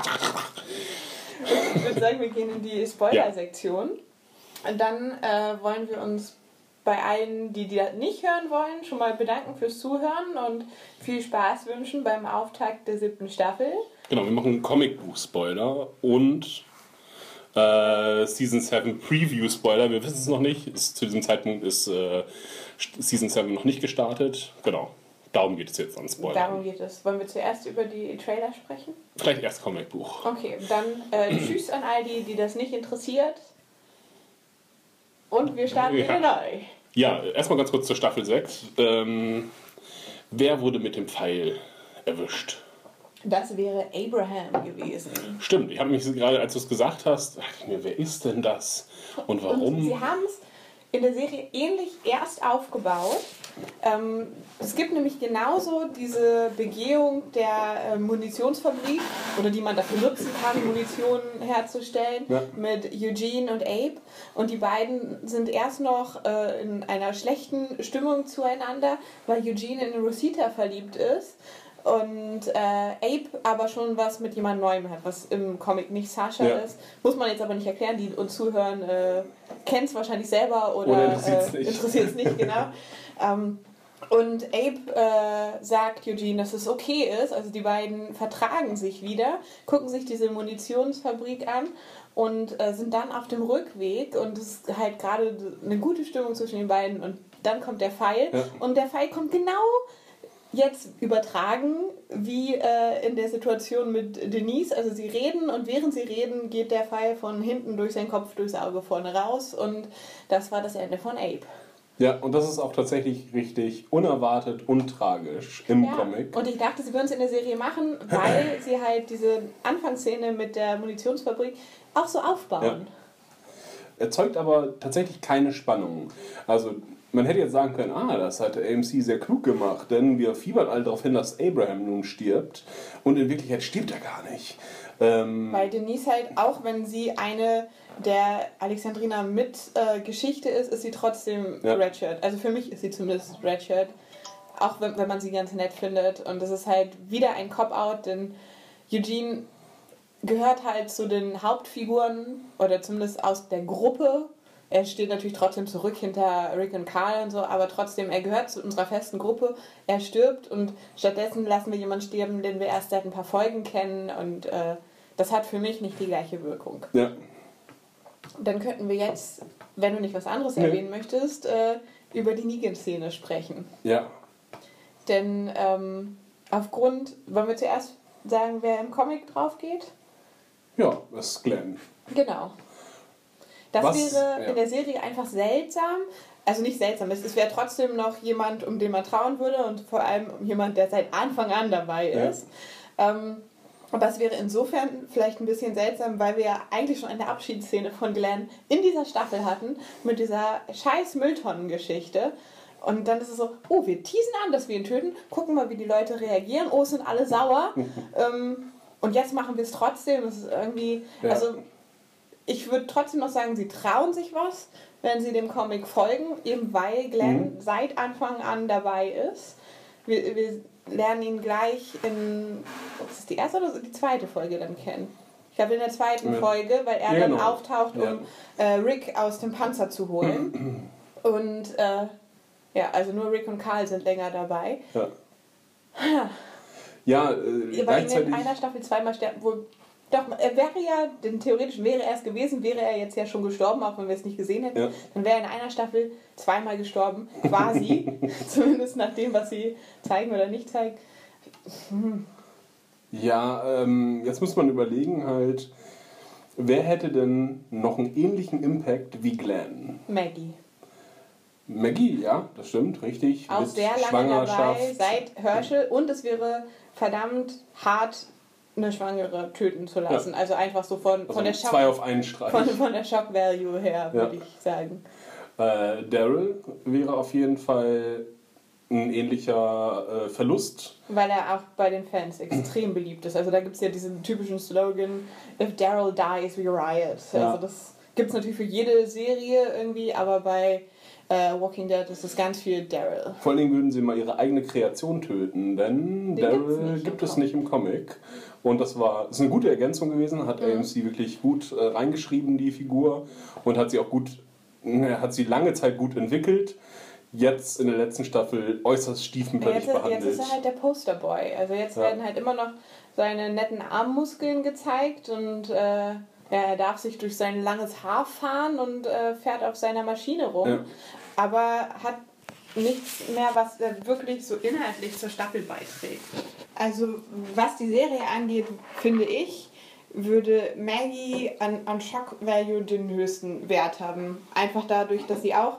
Ich würde sagen, wir gehen in die Spoiler-Sektion. Und dann äh, wollen wir uns bei allen, die, die das nicht hören wollen, schon mal bedanken fürs Zuhören und viel Spaß wünschen beim Auftakt der siebten Staffel. Genau, wir machen einen Comicbuch-Spoiler und äh, Season sieben Preview-Spoiler. Wir wissen es noch nicht. Ist, zu diesem Zeitpunkt ist äh, Season sieben noch nicht gestartet. Genau, darum geht es jetzt an Spoiler. Darum geht es. Wollen wir zuerst über die Trailer sprechen? Vielleicht erst Comicbuch. Okay, dann äh, tschüss an all die, die das nicht interessiert. Und wir starten Ja. wieder neu. Ja, erstmal ganz kurz zur Staffel sechs. Ähm, Wer wurde mit dem Pfeil erwischt? Das wäre Abraham gewesen. Stimmt, ich habe mich gerade, als du es gesagt hast, dachte ich mir, wer ist denn das? Und warum? Und sie haben es in der Serie ähnlich erst aufgebaut. Ähm, es gibt nämlich genauso diese Begehung der äh, Munitionsfabrik, oder die man dafür nutzen kann, Munition herzustellen, ja. mit Eugene und Abe. Und die beiden sind erst noch äh, in einer schlechten Stimmung zueinander, weil Eugene in Rosita verliebt ist. Und äh, Abe aber schon was mit jemand Neuem hat, was im Comic nicht Sasha ja. ist. Muss man jetzt aber nicht erklären, die uns zuhören, äh, kennen es wahrscheinlich selber oder, oder interessiert es äh, nicht. Interessiert's nicht genau. ähm, und Abe äh, sagt Eugene, dass es okay ist, also die beiden vertragen sich wieder, gucken sich diese Munitionsfabrik an und äh, sind dann auf dem Rückweg und es ist halt gerade eine gute Stimmung zwischen den beiden und dann kommt der Pfeil ja. und der Pfeil kommt genau jetzt übertragen, wie äh, in der Situation mit Denise. Also sie reden und während sie reden, geht der Pfeil von hinten durch seinen Kopf, durchs Auge vorne raus und das war das Ende von Abe. Ja, und das ist auch tatsächlich richtig unerwartet und tragisch im ja, Comic. Und ich dachte, sie würden es in der Serie machen, weil sie halt diese Anfangsszene mit der Munitionsfabrik auch so aufbauen. Ja. Erzeugt aber tatsächlich keine Spannung. Also man hätte jetzt sagen können, ah, das hat A M C sehr klug gemacht, denn wir fiebern alle darauf hin, dass Abraham nun stirbt und in Wirklichkeit stirbt er gar nicht. Ähm Weil Denise halt, auch wenn sie eine der Alexandrina mit äh, Geschichte ist, ist sie trotzdem ja. Redshirt. Also für mich ist sie zumindest Redshirt, auch wenn, wenn man sie ganz nett findet. Und das ist halt wieder ein Cop-Out, denn Eugene gehört halt zu den Hauptfiguren oder zumindest aus der Gruppe. Er steht natürlich trotzdem zurück hinter Rick und Carl und so, aber trotzdem, er gehört zu unserer festen Gruppe. Er stirbt und stattdessen lassen wir jemanden sterben, den wir erst seit ein paar Folgen kennen und äh, das hat für mich nicht die gleiche Wirkung. Ja. Dann könnten wir jetzt, wenn du nicht was anderes nee. erwähnen möchtest, äh, über die Negan-Szene sprechen. Ja. Denn ähm, aufgrund, wollen wir zuerst sagen, wer im Comic drauf geht? Ja, das ist Glenn. Genau. Das Was? wäre Ja. in der Serie einfach seltsam. Also nicht seltsam, es wäre trotzdem noch jemand, um den man trauen würde und vor allem jemand, der seit Anfang an dabei ist. Ja. Ähm, aber es wäre insofern vielleicht ein bisschen seltsam, weil wir ja eigentlich schon eine Abschiedsszene von Glenn in dieser Staffel hatten mit dieser scheiß Mülltonnengeschichte. Und dann ist es so, oh, wir teasen an, dass wir ihn töten, gucken mal, wie die Leute reagieren, oh, sind alle sauer. ähm, und jetzt machen wir es trotzdem. Es ist irgendwie, ja. also ich würde trotzdem noch sagen, sie trauen sich was, wenn sie dem Comic folgen, eben weil Glenn mhm. seit Anfang an dabei ist. Wir, wir lernen ihn gleich in, ist das die erste oder die zweite Folge dann kennen? Ich glaube in der zweiten ja. Folge, weil er ja, dann genau. auftaucht, um ja. äh, Rick aus dem Panzer zu holen. Und äh, ja, also nur Rick und Carl sind länger dabei. Ja, ja, ja äh, weil ihn in einer Staffel zweimal sterben, wohl doch, er wäre ja, denn theoretisch wäre er es gewesen, wäre er jetzt ja schon gestorben, auch wenn wir es nicht gesehen hätten. Ja. Dann wäre er in einer Staffel zweimal gestorben, quasi. Zumindest nach dem, was sie zeigen oder nicht zeigen. Hm. Ja, ähm, jetzt muss man überlegen halt, wer hätte denn noch einen ähnlichen Impact wie Glenn? Maggie. Maggie, ja, das stimmt, richtig. Auch sehr lange dabei, seit Herschel. Und es wäre verdammt hart, eine Schwangere töten zu lassen. Ja. Also einfach so von, also von der Schock, zwei auf einen Streich. Von, von der Shock Value her, würde ja. ich sagen. Äh, Daryl wäre auf jeden Fall ein ähnlicher äh, Verlust. Weil er auch bei den Fans extrem beliebt ist. Also da gibt es ja diesen typischen Slogan, if Daryl dies, we riot. Ja. Also das gibt es natürlich für jede Serie irgendwie, aber bei äh, Walking Dead ist es ganz viel Daryl. Vor allen Dingen würden sie mal ihre eigene Kreation töten, denn Daryl gibt es nicht im Comic. Und das war das ist eine gute Ergänzung gewesen, hat mhm. A M C wirklich gut äh, reingeschrieben, die Figur, und hat sie auch gut, äh, hat sie lange Zeit gut entwickelt. Jetzt in der letzten Staffel äußerst stiefmütterlich ja, behandelt. Jetzt ist er halt der Posterboy. Also jetzt ja. werden halt immer noch seine netten Armmuskeln gezeigt und äh, ja, er darf sich durch sein langes Haar fahren und äh, fährt auf seiner Maschine rum. Ja. Aber hat nichts mehr, was er wirklich so inhaltlich zur Staffel beiträgt. Also was die Serie angeht, finde ich, würde Maggie an, an Shock Value den höchsten Wert haben. Einfach dadurch, dass sie auch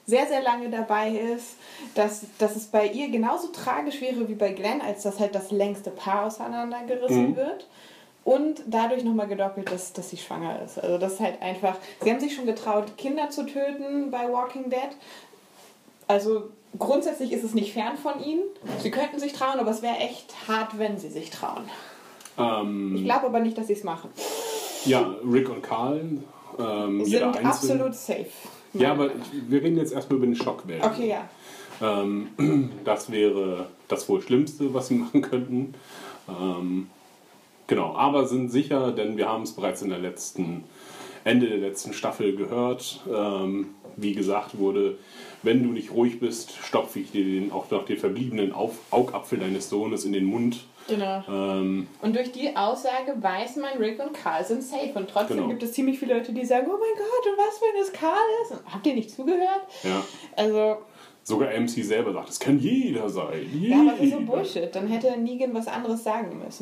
sehr, sehr lange dabei ist, dass, dass es bei ihr genauso tragisch wäre wie bei Glenn, als dass halt das längste Paar auseinandergerissen mhm. wird. Und dadurch nochmal gedoppelt, dass, dass sie schwanger ist. Also das ist halt einfach... Sie haben sich schon getraut, Kinder zu töten bei Walking Dead. Also grundsätzlich ist es nicht fern von ihnen. Sie könnten sich trauen, aber es wäre echt hart, wenn sie sich trauen. Ähm, ich glaube aber nicht, dass sie es machen. Ja, Rick und Carl ähm, sind absolut safe. Ja, aber ich, wir reden jetzt erstmal über den Schockwert. Okay, ja. Ähm, das wäre das wohl Schlimmste, was sie machen könnten. Ähm, genau, aber sind sicher, denn wir haben es bereits in der letzten, Ende der letzten Staffel gehört. Ähm, wie gesagt wurde, wenn du nicht ruhig bist, stopfe ich dir den, auch noch den verbliebenen Auf, Augapfel deines Sohnes in den Mund. Genau. Ähm, und durch die Aussage weiß man, Rick und Carl sind safe. Und trotzdem genau. gibt es ziemlich viele Leute, die sagen, oh mein Gott, und was, wenn es Carl ist? Und habt ihr nicht zugehört? Ja. Also... Sogar A M C selber sagt, es kann jeder sein. Jeder. Ja, aber das ist so Bullshit. Dann hätte Negan was anderes sagen müssen.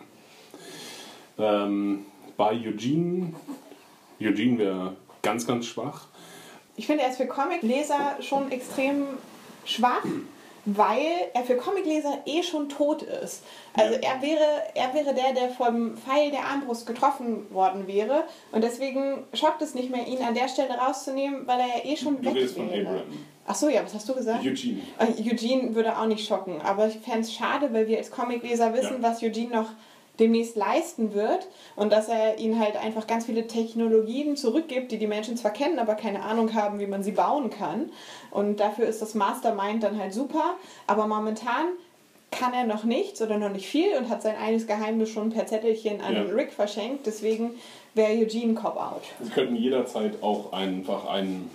Ja. Ähm, bei Eugene, Eugene wäre ganz, ganz schwach. Ich finde, er ist für Comicleser schon extrem schwach, weil er für Comicleser eh schon tot ist. Also ja. er wäre er wäre der, der vom Pfeil der Armbrust getroffen worden wäre. Und deswegen schockt es nicht mehr, ihn an der Stelle rauszunehmen, weil er ja eh schon du weg redest wäre. Von Abraham. Ach so, ja, was hast du gesagt? Eugene. Eugene würde auch nicht schocken. Aber ich fände es schade, weil wir als Comicleser wissen, ja. was Eugene noch demnächst leisten wird und dass er ihnen halt einfach ganz viele Technologien zurückgibt, die die Menschen zwar kennen, aber keine Ahnung haben, wie man sie bauen kann. Und dafür ist das Mastermind dann halt super. Aber momentan kann er noch nichts oder noch nicht viel und hat sein eines Geheimnis schon per Zettelchen an ja. Rick verschenkt. Deswegen wäre Eugene Cop-Out. Sie könnten jederzeit auch einfach einen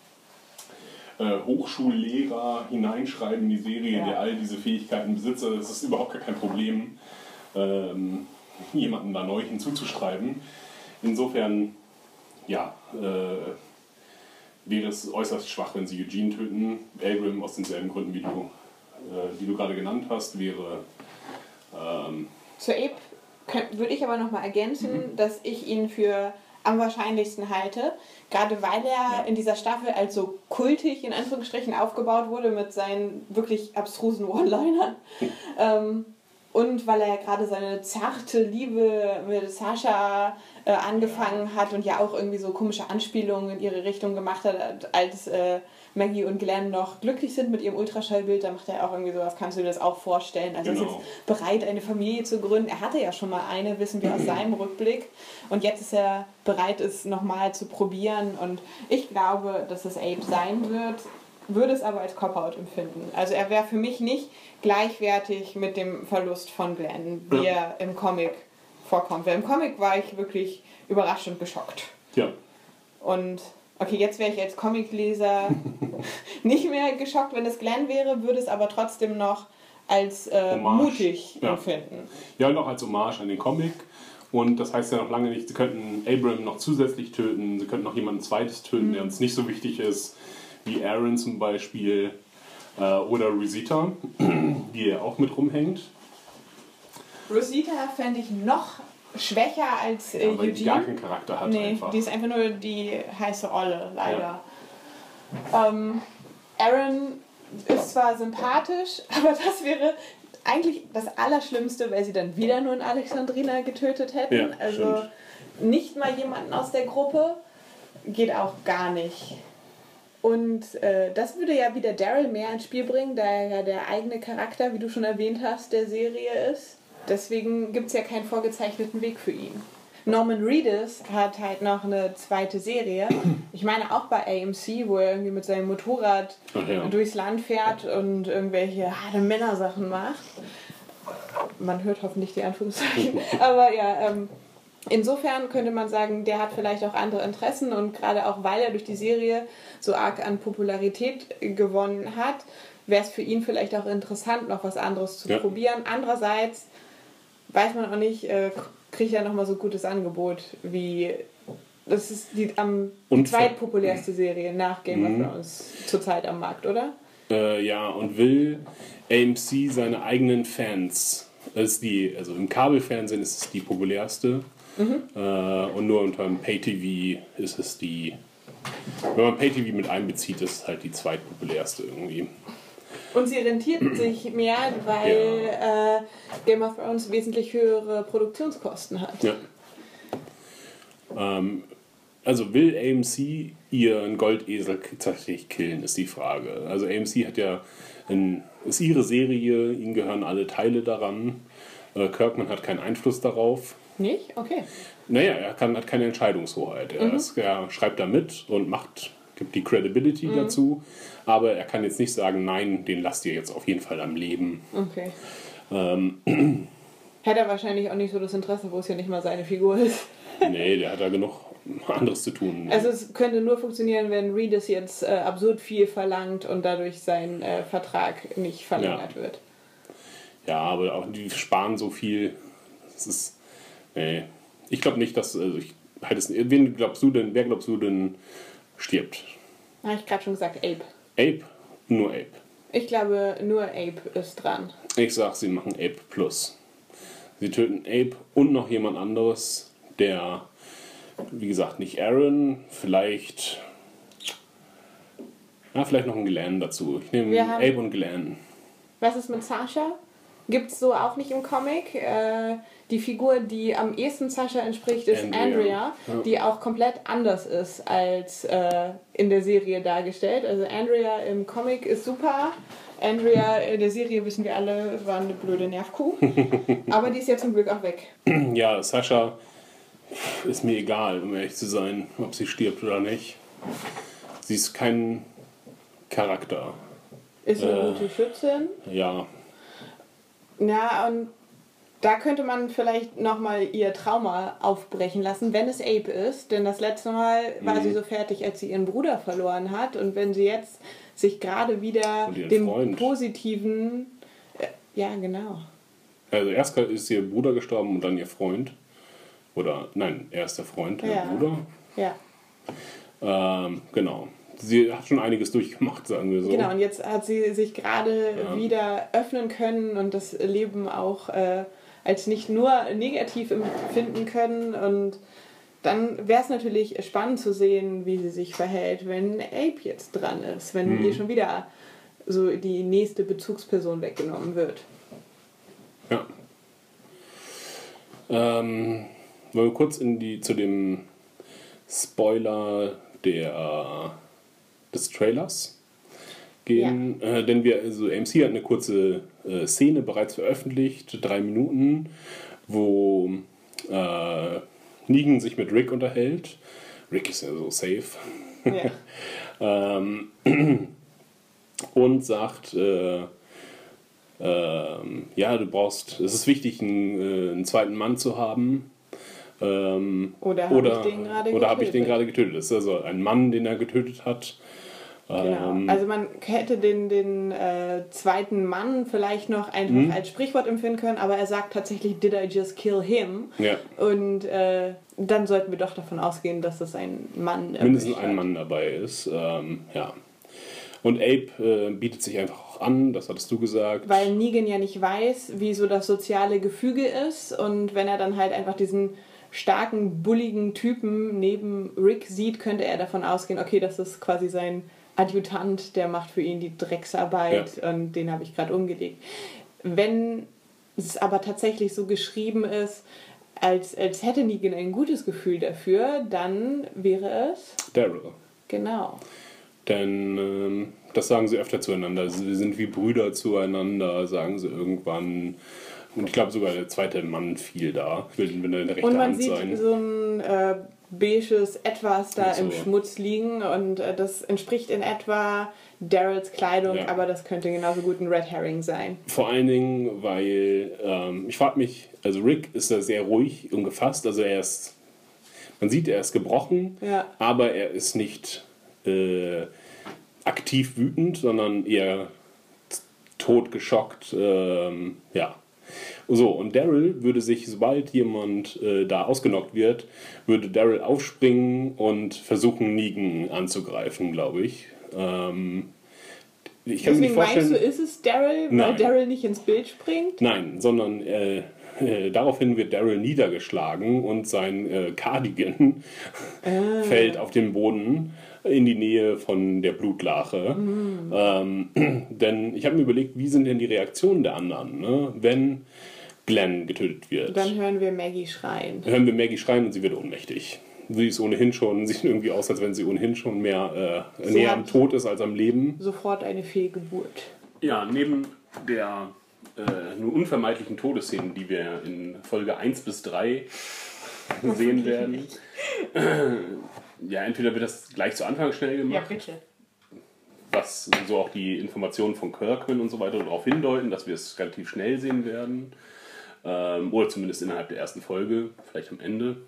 äh, Hochschullehrer hineinschreiben in die Serie, ja. der all diese Fähigkeiten besitzt. Das ist überhaupt gar kein Problem, ähm, jemanden da neu hinzuzuschreiben. Insofern, ja, äh, wäre es äußerst schwach, wenn sie Eugene töten. Abraham aus denselben Gründen, wie du, äh, die du gerade genannt hast, wäre... Ähm, Zu Abe würde ich aber nochmal ergänzen, mhm. dass ich ihn für am wahrscheinlichsten halte. Gerade weil er ja. in dieser Staffel als so kultig in Anführungsstrichen aufgebaut wurde mit seinen wirklich abstrusen One-Linern. Mhm. Ähm, und weil er gerade seine zarte Liebe mit Sasha äh, angefangen hat und ja auch irgendwie so komische Anspielungen in ihre Richtung gemacht hat, als äh, Maggie und Glenn noch glücklich sind mit ihrem Ultraschallbild, da macht er auch irgendwie sowas, kannst du dir das auch vorstellen? Also genau. Er ist jetzt bereit, eine Familie zu gründen. Er hatte ja schon mal eine, wissen wir aus seinem Rückblick. Und jetzt ist er bereit, es nochmal zu probieren. Und ich glaube, dass es Abe sein wird, würde es aber als Cop-Out empfinden. Also er wäre für mich nicht gleichwertig mit dem Verlust von Glenn, wie ja. er im Comic vorkommt. Weil im Comic war ich wirklich überrascht und geschockt. Ja. Und okay, jetzt wäre ich als Comicleser nicht mehr geschockt, wenn es Glenn wäre, würde es aber trotzdem noch als äh, mutig ja. empfinden. Ja, noch als Hommage an den Comic. Und das heißt ja noch lange nicht, sie könnten Abraham noch zusätzlich töten, sie könnten noch jemanden zweites töten, mhm. der uns nicht so wichtig ist, wie Aaron zum Beispiel äh, oder Rosita, die ja auch mit rumhängt. Rosita fände ich noch schwächer als äh, ja, weil Eugene. Die gar keinen Charakter hat nee, einfach. Die ist einfach nur die heiße Olle, leider. Ja. Ähm, Aaron ist zwar sympathisch, aber das wäre eigentlich das Allerschlimmste, weil sie dann wieder nur in Alexandrina getötet hätten. Ja, also stimmt. Nicht mal jemanden aus der Gruppe. Geht auch gar nicht. Und äh, das würde ja wieder Daryl mehr ins Spiel bringen, da er ja der eigene Charakter, wie du schon erwähnt hast, der Serie ist. Deswegen gibt es ja keinen vorgezeichneten Weg für ihn. Norman Reedus hat halt noch eine zweite Serie. Ich meine auch bei A M C, wo er irgendwie mit seinem Motorrad ja. durchs Land fährt und irgendwelche harte Männersachen macht. Man hört hoffentlich die Anführungszeichen. Aber ja, ähm, insofern könnte man sagen, der hat vielleicht auch andere Interessen und gerade auch, weil er durch die Serie so arg an Popularität gewonnen hat, wäre es für ihn vielleicht auch interessant, noch was anderes zu ja. probieren. Andererseits weiß man auch nicht, äh, kriegt er nochmal so ein gutes Angebot wie... Das ist die am zweitpopulärste Serie nach Game mhm. of Thrones zurzeit am Markt, oder? Äh, ja, und will A M C seine eigenen Fans, das ist die, also im Kabelfernsehen ist es die populärste mhm. äh, und nur unter dem Pay-T V ist es die wenn man Pay-T V mit einbezieht, ist es halt die zweitpopulärste irgendwie. Und sie rentiert sich mehr, weil ja. äh, Game of Thrones wesentlich höhere Produktionskosten hat. Ja. Ähm, also will A M C ihren Goldesel tatsächlich killen, ist die Frage. Also A M C hat ja ein, ist ihre Serie, ihnen gehören alle Teile daran. Äh, Kirkman hat keinen Einfluss darauf. Nicht? Okay. Naja, er kann, hat keine Entscheidungshoheit. Er, Mhm. ist, er schreibt da mit und macht, gibt die Credibility Mhm. dazu. Aber er kann jetzt nicht sagen, nein, den lasst ihr jetzt auf jeden Fall am Leben. Okay. Ähm, Hätte er wahrscheinlich auch nicht so das Interesse, wo es ja nicht mal seine Figur ist. nee, der hat da genug anderes zu tun. Also es könnte nur funktionieren, wenn Reedus jetzt äh, absurd viel verlangt und dadurch sein äh, Vertrag nicht verlängert Ja. wird. Ja, aber auch die sparen so viel. Das ist. Nee. Ich glaube nicht, dass. Also ich halte es, wen glaubst du denn, wer glaubst du denn stirbt? Habe ich gerade schon gesagt, Ape. Ape? Nur Ape. Ich glaube, nur Ape ist dran. Ich sag, sie machen Ape Plus. Sie töten Ape und noch jemand anderes, der, wie gesagt, nicht Aaron, vielleicht. Ja, vielleicht noch ein Glenn dazu. Ich nehme Wir haben- Ape und Glenn. Was ist mit Sasha? Gibt es so auch nicht im Comic. Äh, die Figur, die am ehesten Sasha entspricht, ist Andrea. Andrea, Ja. die auch komplett anders ist als äh, in der Serie dargestellt. Also Andrea im Comic ist super. Andrea in der Serie, wissen wir alle, war eine blöde Nervkuh. Aber die ist ja zum Glück auch weg. Ja, Sascha ist mir egal, um ehrlich zu sein, ob sie stirbt oder nicht. Sie ist kein Charakter. Ist eine Äh. gute Schützin. Ja, Ja, und da könnte man vielleicht nochmal ihr Trauma aufbrechen lassen, wenn es Ape ist. Denn das letzte Mal war Mhm. sie so fertig, als sie ihren Bruder verloren hat. Und wenn sie jetzt sich gerade wieder Und ihren dem Freund. positiven... Äh, ja, genau. also erst ist ihr Bruder gestorben und dann ihr Freund. Oder, nein, er ist der Freund, der Ja. Bruder. Ja, Ähm, genau. Sie hat schon einiges durchgemacht, sagen wir so. genau. Und jetzt hat sie sich gerade Ja. wieder öffnen können und das Leben auch äh, als nicht nur negativ empfinden können. Und dann wäre es natürlich spannend zu sehen, wie sie sich verhält, wenn Ape jetzt dran ist. Wenn Mhm. ihr schon wieder so die nächste Bezugsperson weggenommen wird. Ja. Ähm, wollen wir kurz in die, zu dem Spoiler der, des Trailers gehen. Äh, denn wir, also A M C hat eine kurze äh, Szene bereits veröffentlicht, drei Minuten, wo äh, Negan sich mit Rick unterhält. Rick ist ja so safe. Ja. ähm, und sagt, äh, ähm, ja, du brauchst, es ist wichtig, einen, äh, einen zweiten Mann zu haben. Ähm, Oder habe ich den gerade Oder habe ich den getötet? gerade getötet? Das ist also ein Mann, den er getötet hat. Genau. Ähm, Also man hätte den, den äh, zweiten Mann vielleicht noch einfach Mhm. als Sprichwort empfinden können, aber er sagt tatsächlich, did I just kill him? ja, Und äh, dann sollten wir doch davon ausgehen, dass das ein Mann mindestens erwischt ein hat. Mann dabei ist. Ähm, ja. Und Abe äh, bietet sich einfach auch an, das hattest du gesagt. Weil Negan ja nicht weiß, wie so das soziale Gefüge ist, und wenn er dann halt einfach diesen starken, bulligen Typen neben Rick sieht, könnte er davon ausgehen, okay, das ist quasi sein Adjutant, der macht für ihn die Drecksarbeit, Ja. und den habe ich gerade umgelegt. Wenn es aber tatsächlich so geschrieben ist, als, als hätte Negan ein gutes Gefühl dafür, dann wäre es, Daryl. genau. Denn ähm, das sagen sie öfter zueinander. Sie sind wie Brüder zueinander, sagen sie irgendwann. Und ich glaube sogar der zweite Mann fiel da. Will will eine rechte Und man Hand sieht sein. so ein äh, beiges Etwas da So. im Schmutz liegen, und äh, das entspricht in etwa Daryls Kleidung, Ja. aber das könnte genauso gut ein Red Herring sein. Vor allen Dingen, weil ähm, ich frage mich, also Rick ist da sehr ruhig und gefasst. Also er ist, man sieht, er ist gebrochen, Ja. aber er ist nicht äh, aktiv wütend, sondern eher totgeschockt. Ähm, ja. So, und Daryl würde sich, sobald jemand äh, da ausgenockt wird, würde Daryl aufspringen und versuchen, Negan anzugreifen, glaube ich. Ähm, ich kann mir nicht Deswegen meinst vorstellen... du, ist es Daryl, weil Nein. Daryl nicht ins Bild springt? Nein, sondern äh, äh, daraufhin wird Daryl niedergeschlagen und sein äh, Cardigan Ah. fällt auf den Boden in die Nähe von der Blutlache. Mm. Ähm, denn ich habe mir überlegt, wie sind denn die Reaktionen der anderen, ne? Wenn Glenn getötet wird. Dann hören wir Maggie schreien. Dann hören wir Maggie schreien und sie wird ohnmächtig. Sie ist ohnehin schon, sieht irgendwie aus, als wenn sie ohnehin schon mehr äh, Sie näher hat- am Tod ist als am Leben. Sofort eine Fehlgeburt. Ja, neben der äh, nur unvermeidlichen Todesszenen, die wir in Folge eins bis drei sehen werden. Ja, entweder wird das gleich zu Anfang schnell Ja, gemacht, bitte. was so auch die Informationen von Kirkman und so weiter darauf hindeuten, dass wir es relativ schnell sehen werden. Ähm, oder zumindest innerhalb der ersten Folge, vielleicht am Ende.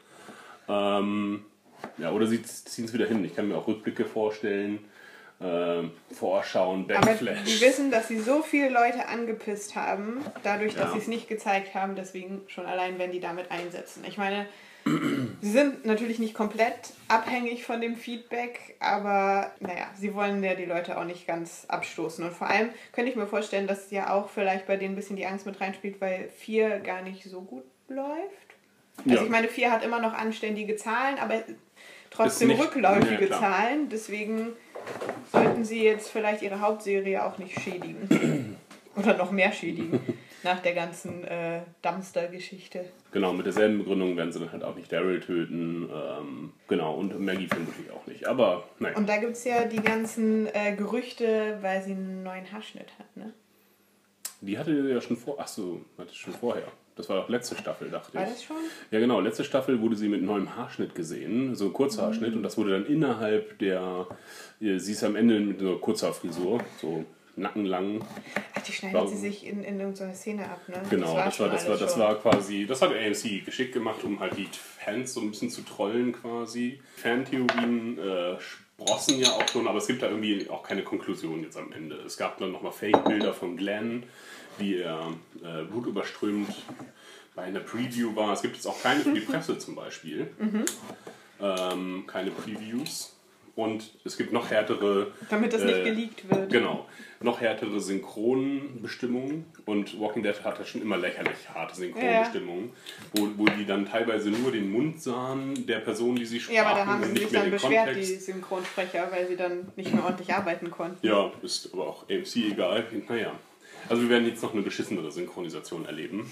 Ähm, ja, oder sie ziehen es wieder hin. Ich kann mir auch Rückblicke vorstellen. Ähm, Vorschauen, Aber Backflash. die wissen, dass sie so viele Leute angepisst haben, dadurch, dass Ja. sie es nicht gezeigt haben, deswegen schon allein, wenn die damit einsetzen. Ich meine, sie sind natürlich nicht komplett abhängig von dem Feedback, aber naja, sie wollen ja die Leute auch nicht ganz abstoßen. Und vor allem könnte ich mir vorstellen, dass ja auch vielleicht bei denen ein bisschen die Angst mit reinspielt, weil vier gar nicht so gut läuft. Also Ja. ich meine, vier hat immer noch anständige Zahlen, aber trotzdem Ist nicht- rückläufige ja, klar. Zahlen. Deswegen sollten sie jetzt vielleicht ihre Hauptserie auch nicht schädigen. Oder noch mehr schädigen. Nach der ganzen äh, Dumpster-Geschichte. Genau, mit derselben Begründung werden sie dann halt auch nicht Daryl töten. Ähm, genau, und Maggie vermutlich auch nicht. Aber nein. Und da gibt es ja die ganzen äh, Gerüchte, weil sie einen neuen Haarschnitt hat, ne? Die hatte ja schon vor. Achso, hatte schon vorher. Das war doch letzte Staffel, dachte War ich. das schon? Ja, genau. Letzte Staffel wurde sie mit neuem Haarschnitt gesehen. So ein Kurzhaarschnitt. Und das wurde dann innerhalb der. Sie ist am Ende mit so einer Kurzhaarfrisur. So nackenlang. Ach, die schneidet Warum? sie sich in, in irgendeiner Szene ab, ne? Genau, das war, schon das war, alles das schon. war quasi, das hat A M C geschickt gemacht, um halt die Fans so ein bisschen zu trollen quasi. Fantheorien äh, sprossen ja auch schon, aber es gibt da irgendwie auch keine Konklusion jetzt am Ende. Es gab dann nochmal Fake-Bilder von Glenn, wie er äh, blutüberströmt bei einer Preview war. Es gibt jetzt auch keine für die Presse zum Beispiel. Mhm. Ähm, keine Previews. Und es gibt noch härtere... Damit das äh, nicht geleakt wird. Genau. Noch härtere Synchronbestimmungen. Und Walking Dead hat ja schon immer lächerlich harte Synchronbestimmungen, wo, wo die dann teilweise nur den Mund sahen der Person, die sie sprachen, Ja, aber da haben und sie nicht sich mehr dann den beschwert, Kontext. die Synchronsprecher, weil sie dann nicht mehr ordentlich arbeiten konnten. Ja, ist aber auch A M C egal. Naja. Also wir werden jetzt noch eine beschissenere Synchronisation erleben.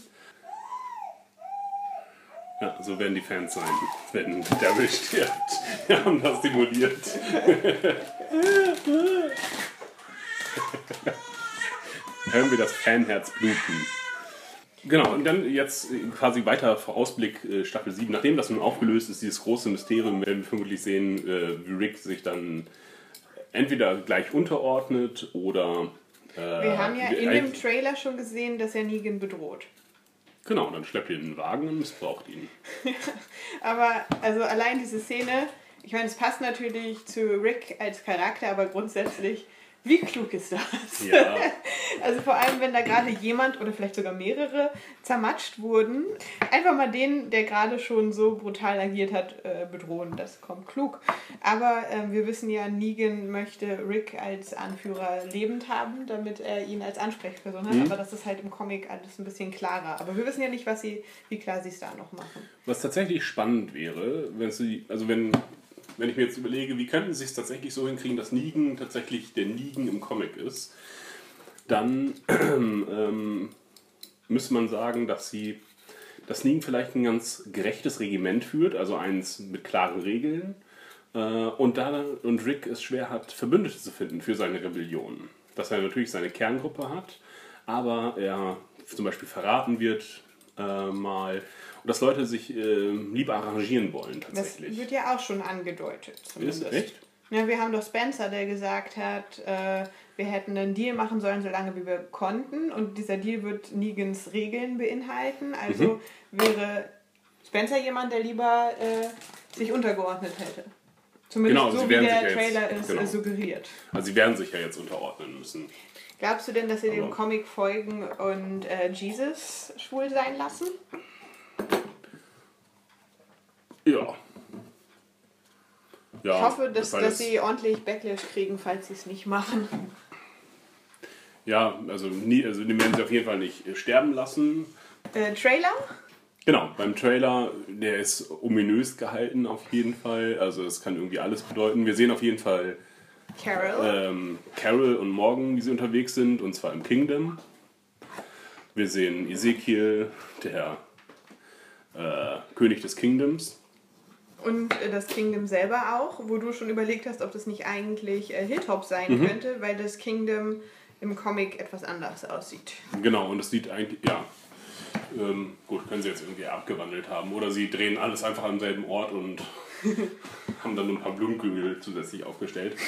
Ja, so werden die Fans sein, wenn Daryl stirbt. Wir haben das simuliert. Hören wir das Fanherz bluten. Genau, und dann jetzt quasi weiter Vorausblick äh, Staffel sieben. Nachdem das nun aufgelöst ist, dieses große Mysterium, werden wir vermutlich sehen, äh, wie Rick sich dann entweder gleich unterordnet oder... Äh, Wir haben ja wie- in dem Trailer schon gesehen, dass er Negan bedroht. Genau, dann schleppt ihr den Wagen und missbraucht ihn. Aber also allein diese Szene, ich meine, es passt natürlich zu Rick als Charakter, aber grundsätzlich, wie klug ist das? Ja. Also vor allem, wenn da gerade jemand oder vielleicht sogar mehrere zermatscht wurden, einfach mal den, der gerade schon so brutal agiert hat, äh, bedrohen. Das kommt klug. Aber äh, wir wissen ja, Negan möchte Rick als Anführer lebend haben, damit er ihn als Ansprechperson hat. Mhm. Aber das ist halt im Comic alles ein bisschen klarer. Aber wir wissen ja nicht, was sie, wie klar sie es da noch machen. Was tatsächlich spannend wäre, wenn sie, also wenn, wenn ich mir jetzt überlege, wie könnten sie es tatsächlich so hinkriegen, dass Negan tatsächlich der Negan im Comic ist, dann ähm, müsste man sagen, dass sie, dass Negan vielleicht ein ganz gerechtes Regiment führt, also eins mit klaren Regeln, äh, und, da, und Rick es schwer hat, Verbündete zu finden für seine Rebellion. Dass er natürlich seine Kerngruppe hat, aber er zum Beispiel verraten wird äh, mal, und dass Leute sich äh, lieber arrangieren wollen Das tatsächlich. wird ja auch schon angedeutet. Zumindest. Ist echt? Ja, wir haben doch Spencer, der gesagt hat, äh, wir hätten einen Deal machen sollen, solange wie wir konnten. Und dieser Deal wird Negans Regeln beinhalten. Also Mhm. wäre Spencer jemand, der lieber äh, sich untergeordnet hätte. Zumindest Genau, so sie wie werden der sich ja jetzt- Trailer es genau. äh, suggeriert. Also sie werden sich ja jetzt unterordnen müssen. Glaubst du denn, dass sie dem Aber- Comic folgen und äh, Jesus schwul sein lassen? Ja. Ja, ich hoffe, dass, weil dass das- sie ordentlich Backlash kriegen, falls sie es nicht machen. Ja, also, nie, also den werden sie auf jeden Fall nicht sterben lassen. Äh, Trailer? Genau, beim Trailer, der ist ominös gehalten auf jeden Fall. Also es kann irgendwie alles bedeuten. Wir sehen auf jeden Fall Carol. ähm, Carol und Morgan, wie sie unterwegs sind, und zwar im Kingdom. Wir sehen Ezekiel, der äh, König des Kingdoms. Und äh, das Kingdom selber auch, wo du schon überlegt hast, ob das nicht eigentlich äh, Hilltop sein Mhm. könnte, weil das Kingdom im Comic etwas anders aussieht. Genau, und es sieht eigentlich, ja, ähm, gut, können sie jetzt irgendwie abgewandelt haben. Oder sie drehen alles einfach am selben Ort und haben dann nur ein paar Blumenkügel zusätzlich aufgestellt.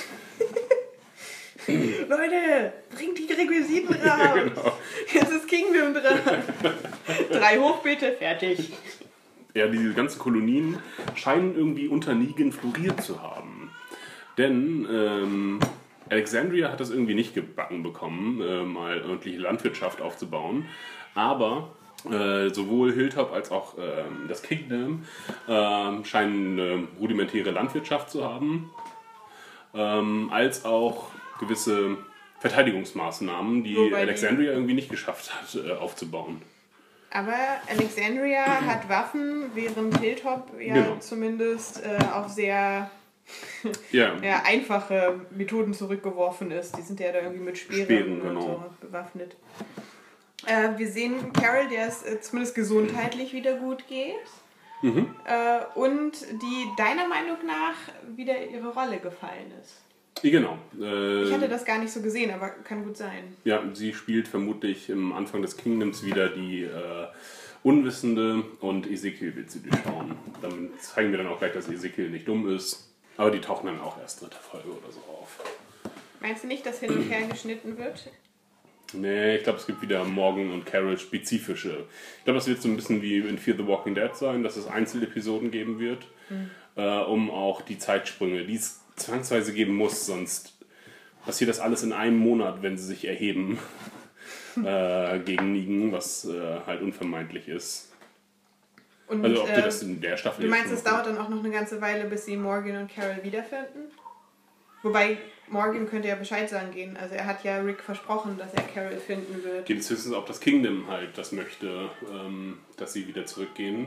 Leute, bringt die Requisiten raus! Genau. Jetzt ist Kingdom dran! Drei hoch bitte, fertig. Ja, diese ganzen Kolonien scheinen irgendwie unter Negan floriert zu haben. Denn ähm, Alexandria hat das irgendwie nicht gebacken bekommen, äh, mal ordentliche Landwirtschaft aufzubauen. Aber äh, sowohl Hilltop als auch ähm, das Kingdom ähm, scheinen eine rudimentäre Landwirtschaft zu haben. Ähm, als auch gewisse Verteidigungsmaßnahmen, die Wobei die- Alexandria irgendwie nicht geschafft hat, äh, aufzubauen. Aber Alexandria hat Waffen, während Hilltop ja Genau. zumindest äh, auf sehr Ja, ja, einfache Methoden zurückgeworfen ist. Die sind ja da irgendwie mit Speeren, Speeren, und genau. so bewaffnet. Äh, wir sehen Carol, der es äh, zumindest gesundheitlich wieder gut geht. Mhm. Äh, und die deiner Meinung nach wieder ihre Rolle gefallen ist. genau. Äh, Ich hatte das gar nicht so gesehen, aber kann gut sein. Ja, sie spielt vermutlich im Anfang des Kingdoms wieder die äh, Unwissende und Ezekiel will sie durchschauen. Damit zeigen wir dann auch gleich, dass Ezekiel nicht dumm ist. Aber die tauchen dann auch erst dritte Folge oder so auf. Meinst du nicht, dass hin und her geschnitten wird? Nee, ich glaube, es gibt wieder Morgan und Carol spezifische. Ich glaube, das wird so ein bisschen wie in Fear the Walking Dead sein, dass es Einzelepisoden geben wird, Mhm. äh, um auch die Zeitsprünge, die es zwangsweise geben muss, sonst passiert das alles in einem Monat, wenn sie sich erheben äh, gegen Negan, was äh, halt unvermeidlich ist. Und, Also ob äh, du das in der Staffel du jetzt meinst, es noch- dauert dann auch noch eine ganze Weile, bis sie Morgan und Carol wiederfinden? Wobei, Morgan könnte ja Bescheid sagen gehen. Also er hat ja Rick versprochen, dass er Carol finden wird. Geht es höchstens, ob das Kingdom halt das möchte, ähm, dass sie wieder zurückgehen.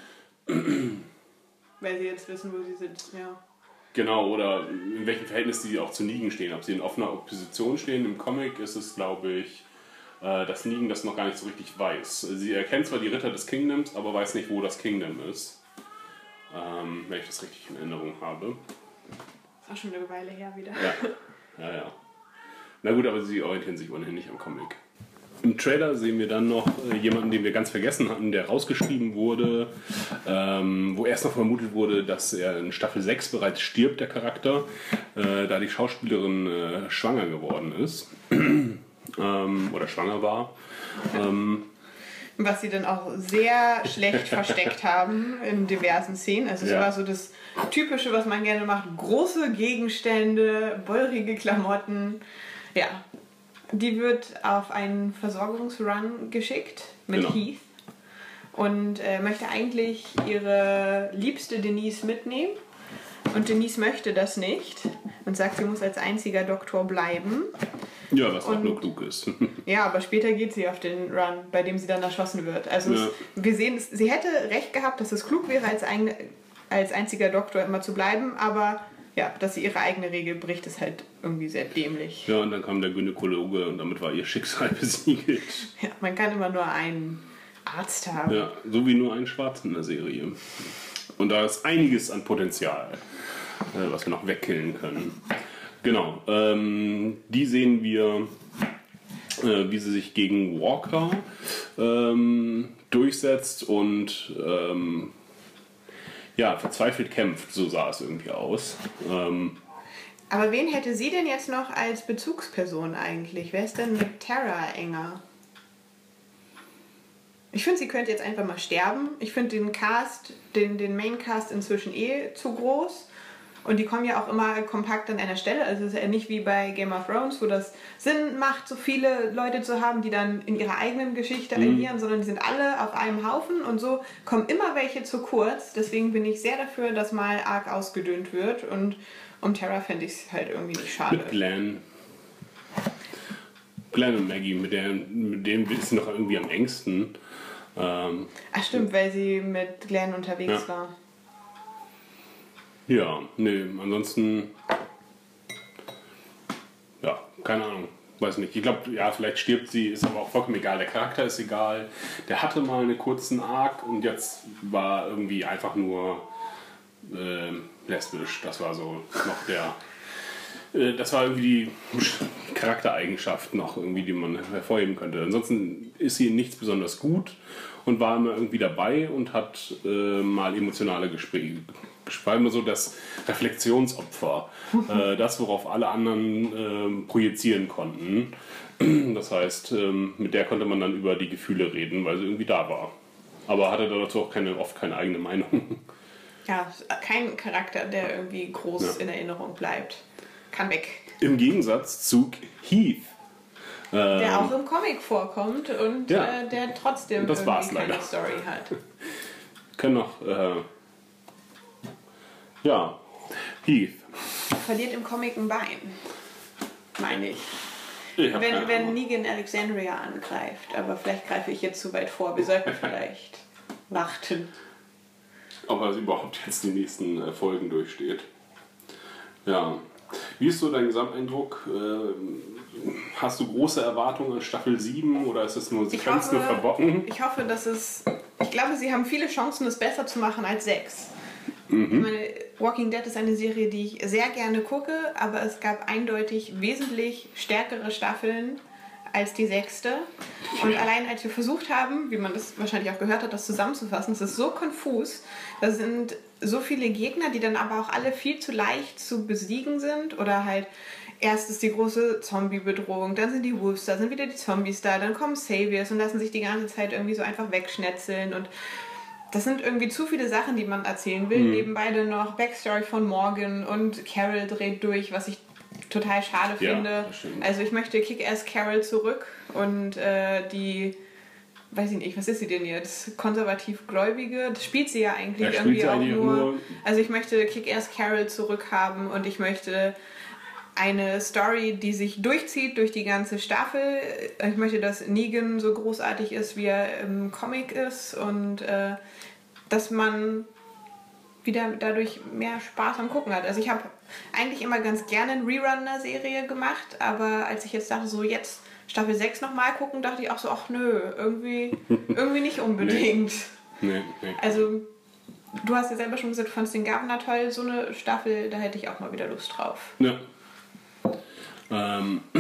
Weil sie jetzt wissen, wo sie sind. Ja. Genau, oder in welchem Verhältnis die auch zu Negan stehen. Ob sie in offener Opposition stehen. Im Comic ist es, glaube ich, äh, dass Negan das noch gar nicht so richtig weiß. Sie erkennt zwar die Ritter des Kingdoms, aber weiß nicht, wo das Kingdom ist. Ähm, wenn ich das richtig in Erinnerung habe. Ist auch schon eine Weile her wieder. Ja, ja, ja. Na gut, aber sie orientieren sich ohnehin nicht am Comic. Im Trailer sehen wir dann noch äh, jemanden, den wir ganz vergessen hatten, der rausgeschrieben wurde, ähm, wo erst noch vermutet wurde, dass er in Staffel sechs bereits stirbt, der Charakter, äh, da die Schauspielerin äh, schwanger geworden ist. ähm, oder schwanger war. Ähm, Was sie dann auch sehr schlecht versteckt haben in diversen Szenen. Also es Ja. war so das Typische, was man gerne macht. Große Gegenstände, beurige Klamotten. Ja. Die wird auf einen Versorgungsrun geschickt mit Genau. Heath. Und äh, möchte eigentlich ihre liebste Denise mitnehmen. Und Denise möchte das nicht. Und sagt, sie muss als einziger Doktor bleiben. ja, was auch Und- nur klug ist. Ja, aber später geht sie auf den Run, bei dem sie dann erschossen wird. Also Ja. es, wir sehen, es, sie hätte recht gehabt, dass es klug wäre, als, ein, als einziger Doktor immer zu bleiben, aber ja, dass sie ihre eigene Regel bricht, ist halt irgendwie sehr dämlich. Ja, und dann kam der Gynäkologe und damit war ihr Schicksal besiegelt. Ja, man kann immer nur einen Arzt haben. Ja, so wie nur ein Schwarz in der Serie. Und da ist einiges an Potenzial, äh, was wir noch wegkillen können. Genau, ähm, die sehen wir, äh, wie sie sich gegen Walker ähm, durchsetzt und ähm, ja, verzweifelt kämpft, so sah es irgendwie aus. Ähm, Aber wen hätte sie denn jetzt noch als Bezugsperson eigentlich? Wer ist denn mit Tara enger? Ich finde, sie könnte jetzt einfach mal sterben. Ich finde den Cast, den, den Maincast inzwischen eh zu groß. Und die kommen ja auch immer kompakt an einer Stelle. Also es ist ja nicht wie bei Game of Thrones, wo das Sinn macht, so viele Leute zu haben, die dann in ihrer eigenen Geschichte Mhm. agieren, sondern die sind alle auf einem Haufen und so kommen immer welche zu kurz. Deswegen bin ich sehr dafür, dass mal arg ausgedünnt wird. Und um Tara fände ich es halt irgendwie nicht schade. Mit Glenn. Glenn und Maggie, mit, der, mit dem ist sie noch irgendwie am engsten. Ähm, Ach stimmt, weil sie mit Glenn unterwegs Ja. war. ja, nee, ansonsten. Ja, keine Ahnung. Weiß nicht. Ich glaube, ja, vielleicht stirbt sie, ist aber auch vollkommen egal. Der Charakter ist egal. Der hatte mal einen kurzen Arc und jetzt war irgendwie einfach nur äh, lesbisch. Das war so noch der. Äh, das war irgendwie die Charaktereigenschaft noch irgendwie, die man hervorheben könnte. Ansonsten ist sie nichts besonders gut und war immer irgendwie dabei und hat äh, mal emotionale Gespräche. War immer so das Reflexionsopfer, äh, das, worauf alle anderen ähm, projizieren konnten. Das heißt, ähm, mit der konnte man dann über die Gefühle reden, weil sie irgendwie da war. Aber hatte dazu auch keine, oft keine eigene Meinung. Ja, kein Charakter, der irgendwie groß Ja. in Erinnerung bleibt. Kann weg. Im Gegensatz zu Heath. Der Ähm, auch im Comic vorkommt und Ja. äh, der trotzdem Das war's irgendwie keine leider. Story hat. können noch. Äh, ja, Heath. Verliert im Comic ein Bein. Meine ich. Ich hab Wenn, keine wenn Ahnung. Negan Alexandria angreift. Aber vielleicht greife ich jetzt zu weit vor. Wir sollten vielleicht warten. Ob er überhaupt jetzt die nächsten äh, Folgen durchsteht. Ja. Wie ist so dein Gesamteindruck? Ähm, hast du große Erwartungen an Staffel sieben oder ist es nur, sie Ich können es nur hoffe, verbocken? ich hoffe, dass es... Ich glaube, sie haben viele Chancen, es besser zu machen als sechs. Mhm. Ich meine, Walking Dead ist eine Serie, die ich sehr gerne gucke, aber es gab eindeutig wesentlich stärkere Staffeln als die sechste. Und allein als wir versucht haben, wie man das wahrscheinlich auch gehört hat, das zusammenzufassen, es ist so konfus. Da sind so viele Gegner, die dann aber auch alle viel zu leicht zu besiegen sind. Oder halt, erst ist die große Zombie-Bedrohung, dann sind die Wolves da, sind wieder die Zombies da, dann kommen Saviors und lassen sich die ganze Zeit irgendwie so einfach wegschnetzeln. Und das sind irgendwie zu viele Sachen, die man erzählen will. Mhm. Nebenbei dann noch Backstory von Morgan und Carol dreht durch, was ich total schade Ja, finde. das stimmt. Also ich möchte Kick-Ass Carol zurück und äh, die, weiß ich nicht, was ist sie denn jetzt? Konservativ-Gläubige? Das spielt sie ja eigentlich Ja, spielt irgendwie sie auch eigentlich nur. nur- Also ich möchte Kick-Ass Carol zurückhaben und ich möchte eine Story, die sich durchzieht durch die ganze Staffel. Ich möchte, dass Negan so großartig ist, wie er im Comic ist und äh, dass man wieder dadurch mehr Spaß am Gucken hat. Also ich habe eigentlich immer ganz gerne einen Rerun einer Serie gemacht, aber als ich jetzt dachte, so jetzt Staffel sechs nochmal gucken, dachte ich auch so, ach nö, irgendwie, irgendwie nicht unbedingt. Nee, nee. Also du hast ja selber schon gesagt, du fandst den Governor toll, so eine Staffel, da hätte ich auch mal wieder Lust drauf. Ja. Ähm,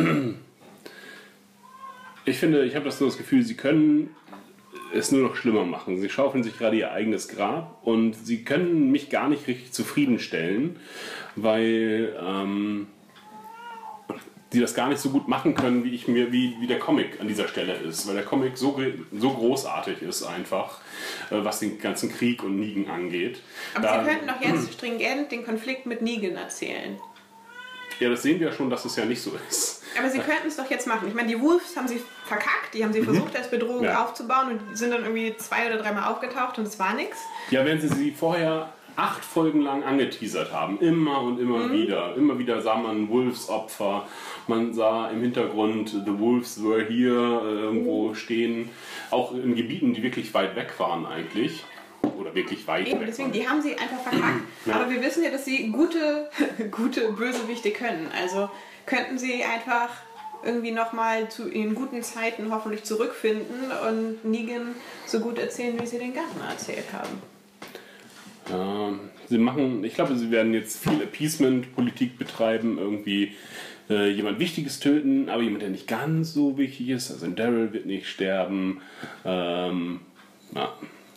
ich finde, ich habe das so das Gefühl, sie können es nur noch schlimmer machen. Sie schaufeln sich gerade ihr eigenes Grab und sie können mich gar nicht richtig zufriedenstellen, weil ähm, die das gar nicht so gut machen können, wie ich mir, wie, wie der Comic an dieser Stelle ist. Weil der Comic so, gr- so großartig ist einfach, äh, was den ganzen Krieg und Negan angeht. Aber Da- sie könnten doch jetzt stringent den Konflikt mit Negan erzählen. Ja, das sehen wir ja schon, dass es ja nicht so ist. Aber sie könnten es doch jetzt machen. Ich meine, die Wolves haben sie verkackt, die haben sie versucht als Bedrohung Ja. aufzubauen und sind dann irgendwie zwei oder dreimal aufgetaucht und es war nichts. Ja, wenn sie sie vorher acht Folgen lang angeteasert haben, immer und immer Mhm. wieder. Immer wieder sah man Wolves-Opfer, man sah im Hintergrund The Wolves were here äh, irgendwo Mhm. stehen, auch in Gebieten, die wirklich weit weg waren eigentlich. Oder wirklich weit Eben, weg deswegen, waren. die haben sie einfach verkackt. Ja. Aber wir wissen ja, dass sie gute, gute Bösewichte können. Also könnten sie einfach irgendwie nochmal zu ihren guten Zeiten hoffentlich zurückfinden und Negan so gut erzählen, wie sie den Garten erzählt haben. Ja, sie machen, ich glaube, sie werden jetzt viel Appeasement-Politik betreiben, irgendwie äh, jemand Wichtiges töten, aber jemand, der nicht ganz so wichtig ist. Also ein Daryl wird nicht sterben. Ähm, ja.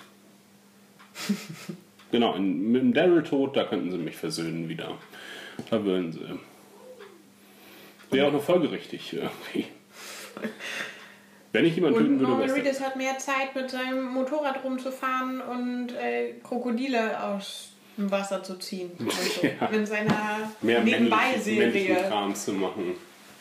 Genau, in, mit dem Daryl-Tod, da könnten sie mich versöhnen wieder. Da würden sie. Wäre auch nur folgerichtig irgendwie. Wenn ich jemanden töten Und würde, Norman wäre es Reedus hat mehr Zeit, mit seinem Motorrad rumzufahren und äh, Krokodile aus Wasser zu ziehen. Und so. Ja. In seiner Mehr männlichen Nebenbei-Serie. Kram zu machen.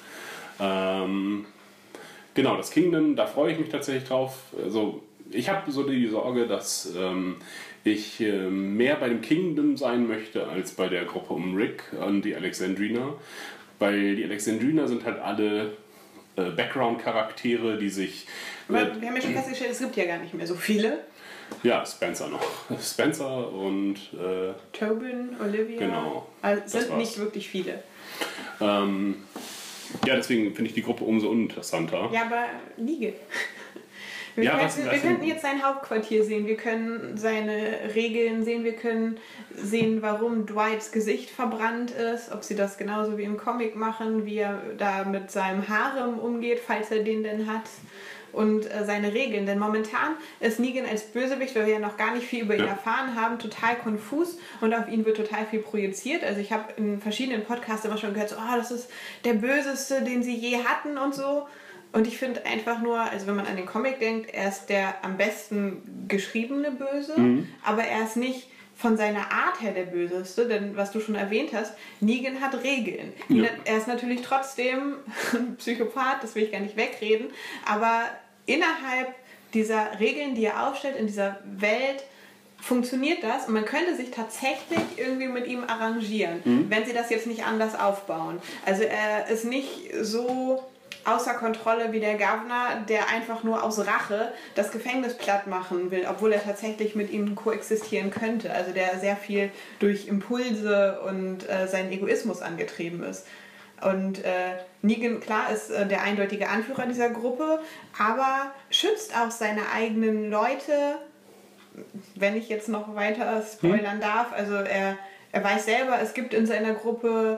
Ähm, genau, das Kingdom, da freue ich mich tatsächlich drauf. Also, ich habe so die Sorge, dass ähm, ich äh, mehr bei dem Kingdom sein möchte, als bei der Gruppe um Rick und die Alexandrina. Weil die Alexandrina sind halt alle äh, Background-Charaktere, die sich... Aber Äh, wir haben ja schon festgestellt, es gibt ja gar nicht mehr so viele. ja, Spencer noch. Spencer und... Äh, Tobin, Olivia. Genau. Also Das sind war's. nicht wirklich viele. ähm, ja, deswegen finde ich die Gruppe umso uninteressanter. Ja, aber Negan. Wir, Ja, könnten, was- wir was- könnten jetzt sein Hauptquartier sehen, wir können seine Regeln sehen, wir können sehen, warum Dwights Gesicht verbrannt ist, ob sie das genauso wie im Comic machen, wie er da mit seinem Harem umgeht, falls er den denn hat, und äh, seine Regeln. Denn momentan ist Negan als Bösewicht, weil wir ja noch gar nicht viel über ihn Ja. erfahren haben, total konfus und auf ihn wird total viel projiziert. Also ich habe in verschiedenen Podcasts immer schon gehört, so, oh, das ist der Böseste, den sie je hatten und so. Und ich finde einfach nur, also wenn man an den Comic denkt, er ist der am besten geschriebene Böse, aber er ist nicht von seiner Art her der Böseste, denn was du schon erwähnt hast, Negan hat Regeln. Ja. Er ist natürlich trotzdem ein Psychopath, das will ich gar nicht wegreden, aber innerhalb dieser Regeln, die er aufstellt, in dieser Welt, funktioniert das und man könnte sich tatsächlich irgendwie mit ihm arrangieren, wenn sie das jetzt nicht anders aufbauen. Also er ist nicht so außer Kontrolle wie der Governor, der einfach nur aus Rache das Gefängnis platt machen will, obwohl er tatsächlich mit ihnen koexistieren könnte. Also der sehr viel durch Impulse und äh, seinen Egoismus angetrieben ist. Und äh, Negan, klar, ist äh, der eindeutige Anführer dieser Gruppe, aber schützt auch seine eigenen Leute, wenn ich jetzt noch weiter spoilern darf. Also er, er weiß selber, es gibt in seiner Gruppe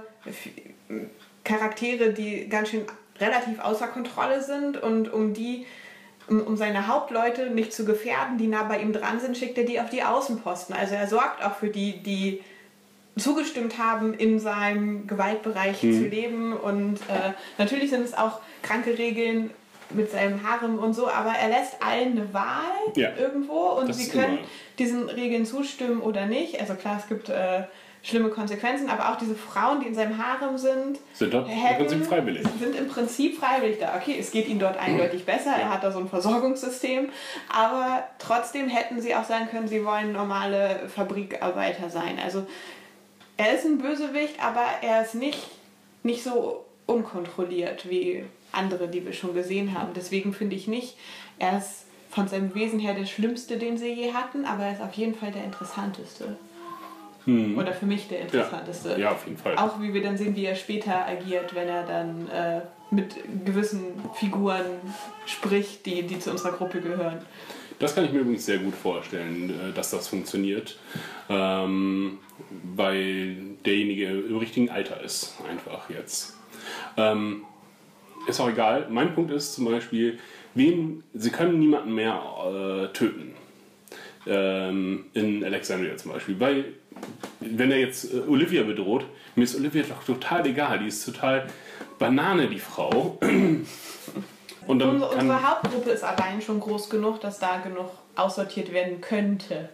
Charaktere, die ganz schön relativ außer Kontrolle sind und um die, um, um seine Hauptleute nicht zu gefährden, die nah bei ihm dran sind, schickt er die auf die Außenposten. Also er sorgt auch für die, die zugestimmt haben, in seinem Gewaltbereich Mhm. zu leben und äh, natürlich sind es auch kranke Regeln mit seinem Harem und so, aber er lässt allen eine Wahl Ja. irgendwo und Das sie ist können immer- diesen Regeln zustimmen oder nicht. Also klar, es gibt äh, schlimme Konsequenzen, aber auch diese Frauen, die in seinem Harem sind, Sind dort im hätten- Prinzip freiwillig. sind im Prinzip freiwillig da. Okay, es geht ihnen dort eindeutig besser, er hat da so ein Versorgungssystem, aber trotzdem hätten sie auch sagen können, sie wollen normale Fabrikarbeiter sein. Also er ist ein Bösewicht, aber er ist nicht, nicht so unkontrolliert wie andere, die wir schon gesehen haben. Deswegen finde ich nicht, er ist von seinem Wesen her der Schlimmste, den sie je hatten, aber er ist auf jeden Fall der Interessanteste. Oder für mich der Interessanteste. Ja, auf jeden Fall. Auch wie wir dann sehen, wie er später agiert, wenn er dann äh, mit gewissen Figuren spricht, die, die zu unserer Gruppe gehören. Das kann ich mir übrigens sehr gut vorstellen, äh, dass das funktioniert, ähm, weil derjenige im richtigen Alter ist, einfach jetzt. Ähm, ist auch egal. Mein Punkt ist zum Beispiel, wen, sie können niemanden mehr äh, töten. Ähm, in Alexandria zum Beispiel, weil wenn er jetzt äh, Olivia bedroht, mir ist Olivia doch total egal, die ist total Banane, die Frau. Und dann Unsere, kann, unsere Hauptgruppe ist allein schon groß genug, dass da genug aussortiert werden könnte.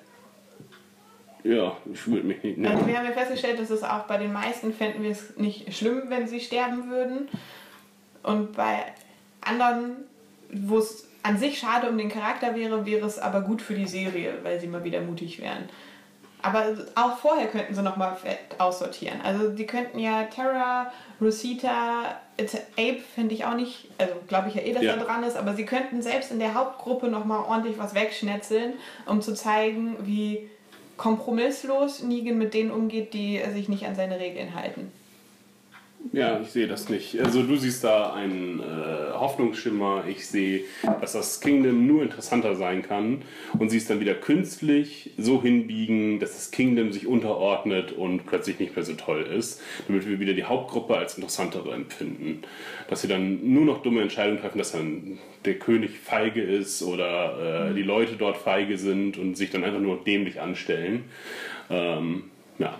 ja, ich würde mich nicht... Also Ne. wir haben ja festgestellt, dass es auch bei den meisten fänden wir es nicht schlimm, wenn sie sterben würden. Und bei anderen, wo es an sich schade um den Charakter wäre, wäre es aber gut für die Serie, weil sie mal wieder mutig wären. Aber auch vorher könnten sie nochmal aussortieren. Also die könnten ja Terra, Rosita, Abe finde ich auch nicht, also glaube ich ja eh, dass Ja. er dran ist, aber sie könnten selbst in der Hauptgruppe nochmal ordentlich was wegschnetzeln, um zu zeigen, wie kompromisslos Negan mit denen umgeht, die sich nicht an seine Regeln halten. Ja, ich sehe das nicht. Also du siehst da einen äh, Hoffnungsschimmer. Ich sehe, dass das Kingdom nur interessanter sein kann und sie es dann wieder künstlich so hinbiegen, dass das Kingdom sich unterordnet und plötzlich nicht mehr so toll ist, damit wir wieder die Hauptgruppe als interessantere empfinden. Dass sie dann nur noch dumme Entscheidungen treffen, dass dann der König feige ist oder äh, die Leute dort feige sind und sich dann einfach nur dämlich anstellen. Ähm, ja.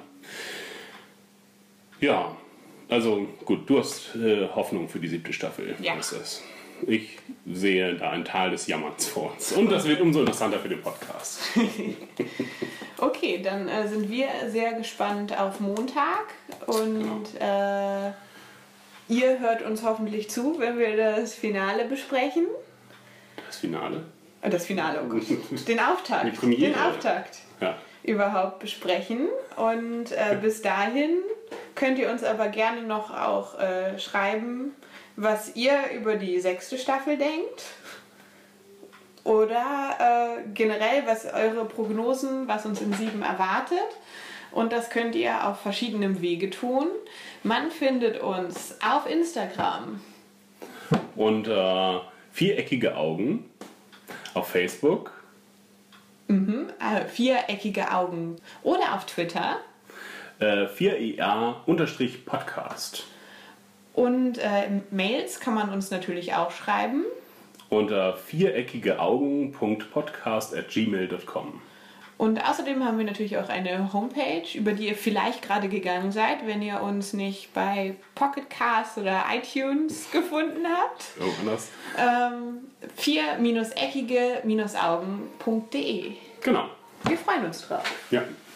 Ja. Also gut, du hast äh, Hoffnung für die siebte Staffel. Ja. Ist es. Ich sehe da ein Tal des Jammerns vor uns. Und das wird umso interessanter für den Podcast. Okay, dann äh, sind wir sehr gespannt auf Montag und genau. äh, ihr hört uns hoffentlich zu, wenn wir das Finale besprechen. Das Finale? Das Finale, oh Gott. Den Auftakt. Die Premiere. Den Auftakt ja. überhaupt besprechen. Und äh, bis dahin könnt ihr uns aber gerne noch auch äh, schreiben, was ihr über die sechste Staffel denkt. Oder äh, generell, was eure Prognosen, was uns in sieben erwartet. Und das könnt ihr auf verschiedenem Wege tun. Man findet uns auf Instagram. Und äh, viereckige Augen auf Facebook. Mhm, äh, viereckige Augen. Oder auf Twitter. Äh, vier E A Unterstrich Podcast. Und äh, Mails kann man uns natürlich auch schreiben. Unter viereckigeaugen.podcast at gmail dot com. Und außerdem haben wir natürlich auch eine Homepage, über die ihr vielleicht gerade gegangen seid, wenn ihr uns nicht bei Pocket Cast oder iTunes gefunden habt. Oh, anders. Ähm, vier-eckige-augen.de. Genau. Wir freuen uns drauf. Ja.